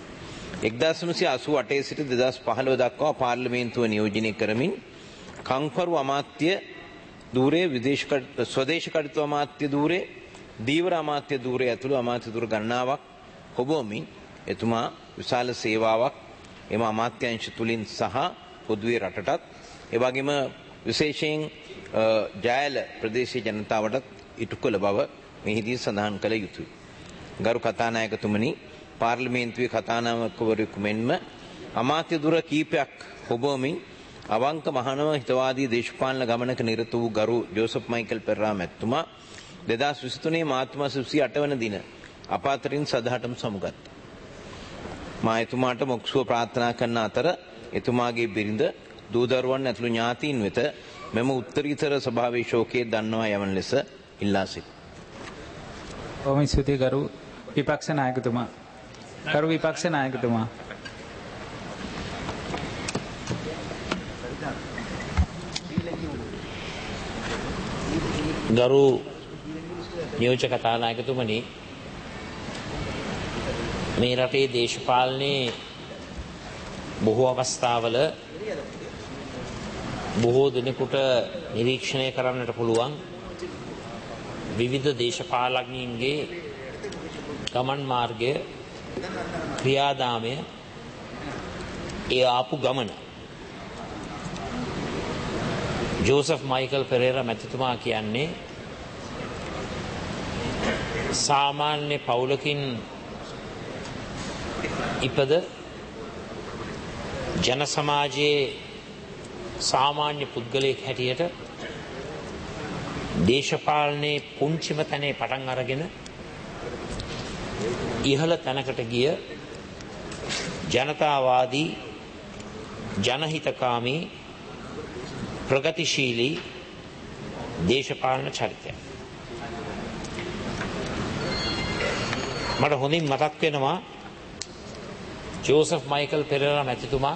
1988 සිට 2015 දක්වා පාර්ලිමේන්තුව නියෝජනය කරමින් කංකරු අමාත්‍ය ධූරයේ ස්වදේශ කටයුතු අමාත්‍ය ධූරයේ දීවර අමාත්‍ය ධූරයේ ඇතුළු අමාත්‍ය ධූර ගණනාවක් හොබවමින් එතුමා විශාල සේවාවක් එම අමාත්‍යාංශ තුලින් සහ පොදුවේ රටටත් එවැගේම විශේෂයෙන් ජයල ප්‍රදේශීය ජනතාවටත් ඉටු කළ බව මෙහිදී සඳහන් කළ යුතුයි. ගරු කතානායකතුමනි, පාර්ලිමේන්තුවේ කතානායකවරයෙකු මෙන්ම අමාත්‍ය ධුර කීපයක් හොබවමින් අවංක මහනව හිතවාදී දේශපාලන ගමනක නිරත වූ ගරු ජෝසප් මයිකල් පෙරේරා මැතිතුමා 2023 මාර්තු මාස 28 වන දින අප අතරින් සදහටම සමුගත්තා. මා එතුමාට මොක්ෂුව ප්‍රාර්ථනා කරන අතර එතුමාගේ බිරිඳ දූ දරුවන් ඇතුළු ඥාතීන් වෙත මෙම උත්තරීතර සභාවේ ශෝකයේ දන්වා යවන ලෙස ඉල්ලා සිටිනවා. බොහොම ස්තුතියි ගරු විපක්ෂ නායකතුමා. ගරු විපක්ෂ නායකතුමා. ගරු නියෝජ්‍ය කතානායකතුමනි, මේ රටේ දේශපාලනයේ බොහෝ අවස්ථාවල බොහෝ දෙනෙකුට නිරීක්ෂණය කරන්නට පුළුවන් විවිධ දේශපාලඥයින්ගේ ගමන් මාර්ගය ක්‍රියාදාමය ඒ ආපු ගමන ජෝසප් මයිකල් පෙරේරා මැතිතුමා කියන්නේ සාමාන්‍ය පවුලකින් ඉපද ජන සමාජයේ සාමාන්‍ය පුද්ගලයෙක් හැටියට දේශපාලනයේ පුංචිම තැනේ පටන් අරගෙන ඉහළ තැනකට ගිය ජනතාවාදී ජනහිතකාමී ප්‍රගතිශීලී දේශපාලන චරිතයක්. මට හොඳින් මතක් වෙනවා ජෝසප් මයිකල් පෙරේරා මැතිතුමා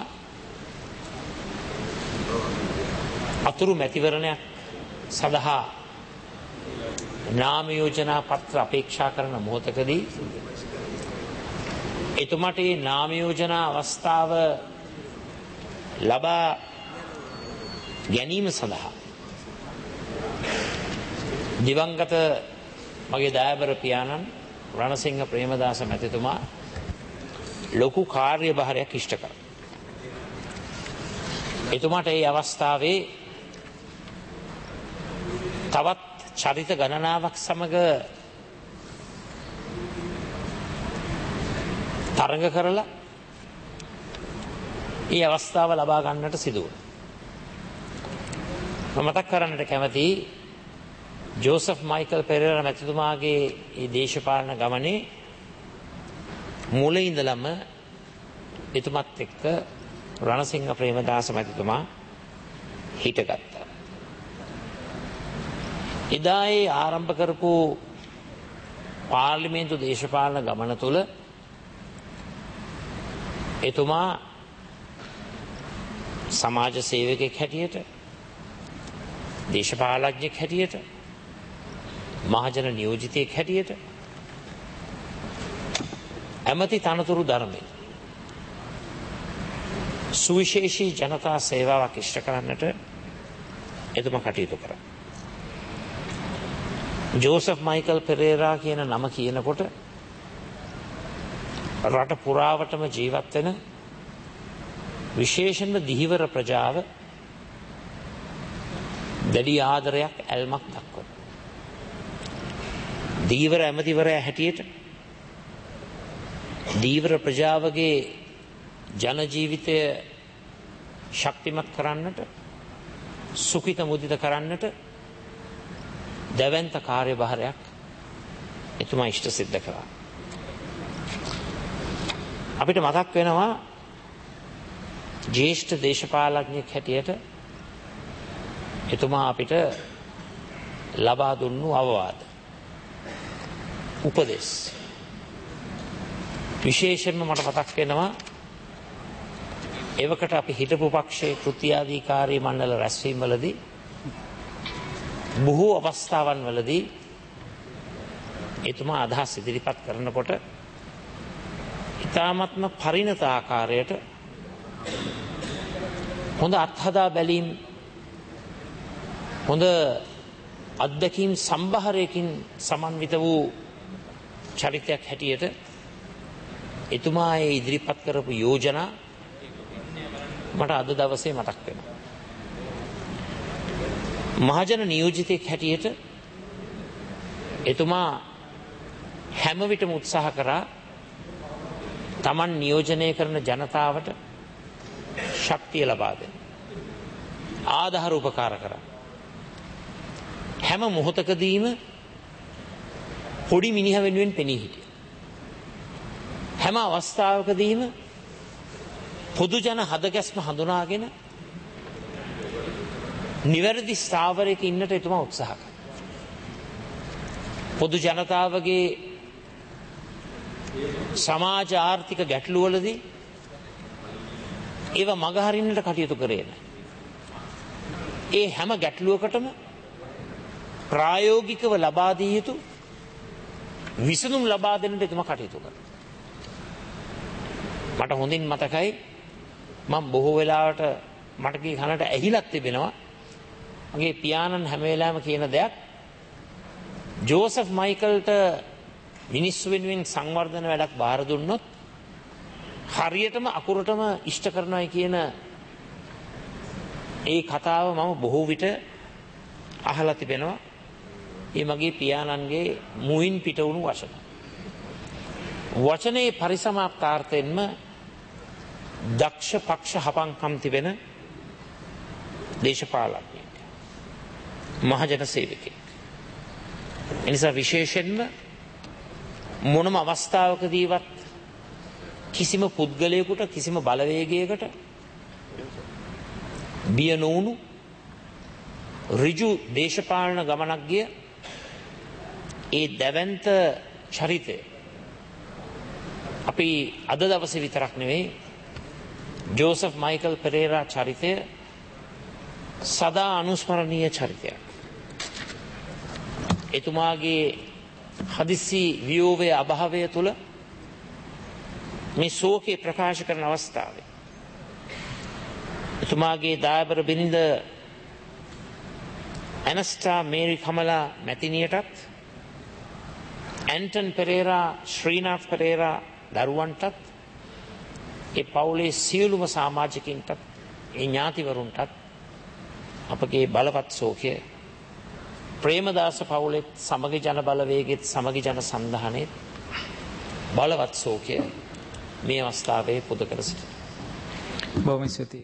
අතුරු මැතිවරණයක් සඳහා නාම යෝජනා පත්‍ර අපේක්ෂා කරන මොහොතකදී එතුමාට මේ නාම යෝජනා අවස්ථාව ලබා ගැනීම සඳහා දිවංගත මගේ දයාබර පියාණන් රණසිංහ ප්‍රේමදාස මැතිතුමා ලොකු කාර්යභාරයක් ඉෂ්ට කරා. එතුමාට මේ අවස්ථාවේ තවත් චරිත ගණනාවක් සමග තරඟ කරලා මේ අවස්ථාව ලබා ගන්නට සිදු වුණා. මම මතක් කරන්නට කැමතියි ජෝසප් මයිකල් පෙරේරා මැතිතුමාගේ මේ දේශපාලන ගමනේ මුල ඉඳලම එතුමත් එක්ක රණසිංහ ප්‍රේමදාස මැතිතුමා හිටගත්තා. එදා ඒ ආරම්භ කරපු පාර්ලිමේන්තු දේශපාලන ගමන තුළ එතුමා සමාජ සේවකයෙක් හැටියට දේශපාලඥයෙක් හැටියට මහජන නියෝජිතයෙක් හැටියට ඇමති තනතුරු ධර්මයෙන් සුවිශේෂී ජනතා සේවාවක් ඉෂ්ට කරන්නට එතුමා කටයුතු කරා. ජෝසප් මයිකල් පෙරේරා කියන නම කියනකොට රට පුරාවටම ජීවත් වෙන විශේෂයෙන්ම දිහිවර ප්‍රජාව දැඩි ආදරයක් ඇල්මක් දක්වන. දීවර ඇමතිවරයා හැටියට දීවර ප්‍රජාවගේ ජන ජීවිතය ශක්තිමත් කරන්නට සුඛිත මුදිත කරන්නට දැවැන්ත කාර්යභාරයක් එතුමා ඉෂ්ට සිද්ධ කරා. අපිට මතක් වෙනවා ජ්‍යෙෂ්ඨ දේශපාලඥයෙක් හැටියට එතුමා අපිට ලබා දුන්නු අවවාද උපදෙස් විශේෂයෙන්ම මට මතක් වෙනවා එවකට අපි හිටපු පක්ෂයේ කෘත්‍යාධිකාරී මණ්ඩල රැස්වීම් වලදී බොහෝ අවස්ථාවන් වලදී එතුමා අදහස් ඉදිරිපත් කරනකොට ඉතාමත්ම පරිණත ආකාරයට හොඳ අත්හදා බැලීම් හොඳ අත්දැකීම් සම්භාරයකින් සමන්විත වූ චරිතයක් හැටියට එතුමා ඒ ඉදිරිපත් කරපු යෝජනා මට අද දවසේ මතක් වෙනවා. මහජන නියෝජිතයෙක් හැටියට එතුමා හැම විටම උත්සාහ කරා තමන් නියෝජනය කරන ජනතාවට ශක්තිය ලබා දෙන්න. ආධාර උපකාර කරා. හැම මොහොතකදීම පොඩි මිනිහ වෙනුවෙන් පෙනී හිටිය. හැම අවස්ථාවකදීම පොදු ජන හදගැස්ම හඳුනාගෙන නිවැරදි ස්ථාවරයක ඉන්නට එතුමා උත්සාහ කළා. පොදු ජනතාවගේ සමාජ ආර්ථික ගැටලුවලදී ඒව මගහරින්නට කටයුතු කරේ නැහැ. ඒ හැම ගැටලුවකටම ප්‍රායෝගිකව ලබා දිය යුතු විසඳුම් ලබා දෙන්නට එතුමා කටයුතු කළා. මට හොඳින් මතකයි මම බොහෝ වෙලාවට මට කී කනට ඇහිලක් තිබෙනවා මගේ පියාණන් හැම වෙලාවෙම කියන දෙයක් ජෝසප් මයිකල්ට මිනිස්සු වෙනුවෙන් සංවර්ධන වැඩක් බාර දුන්නොත් හරියටම අකුරටම ඉෂ්ට කරනවායි කියන ඒ කතාව මම බොහෝ විට අහලා තිබෙනවා. ඒ මගේ පියාණන්ගේ මුවින් පිට වුණු වචන. වචනේ පරිසමාප්තාර්ථයෙන්ම දක්ෂ පක්ෂ හපංකම් තිබෙන දේශපාලඥයෙක්. මහජන සේවකයෙක්. එනිසා විශේෂයෙන්ම මොනම අවස්ථාවකදීවත් කිසිම පුද්ගලයෙකුට කිසිම බලවේගයකට බිය නොවුණු ඍජු දේශපාලන ගමනක් ගිය ඒ දැවැන්ත චරිතය අපි අද දවසේ විතරක් නෙවෙයි ජෝසප් මයිකල් පෙරේරා චරිතය සදා අනුස්මරණීය චරිතයක්. එතුමාගේ හදිසි වියෝවයේ අභාවය තුළ මේ ශෝකේ ප්‍රකාශ කරන අවස්ථාවේ එතුමාගේ දායබර බිරිඳ ඇනස්ටා මේරි කමලා මැතිනියටත් ඇන්ටන් පෙරේරා ශ්‍රීනාත් පෙරේරා දරුවන්ටත් ඒ පවුලේ සියලුම සමාජිකින්ටත් ඒ ඥාතිවරුන්ටත් අපගේ බලවත් ශෝකය ප්‍රේමදාස පවුලෙත් සමගි ජන බලවේගෙත් සමගි ජන සන්ධානයේත් බලවත් ශෝකය මේ අවස්ථාවේ පුද කර සිටිනවා. බොහොම ස්තුතියි.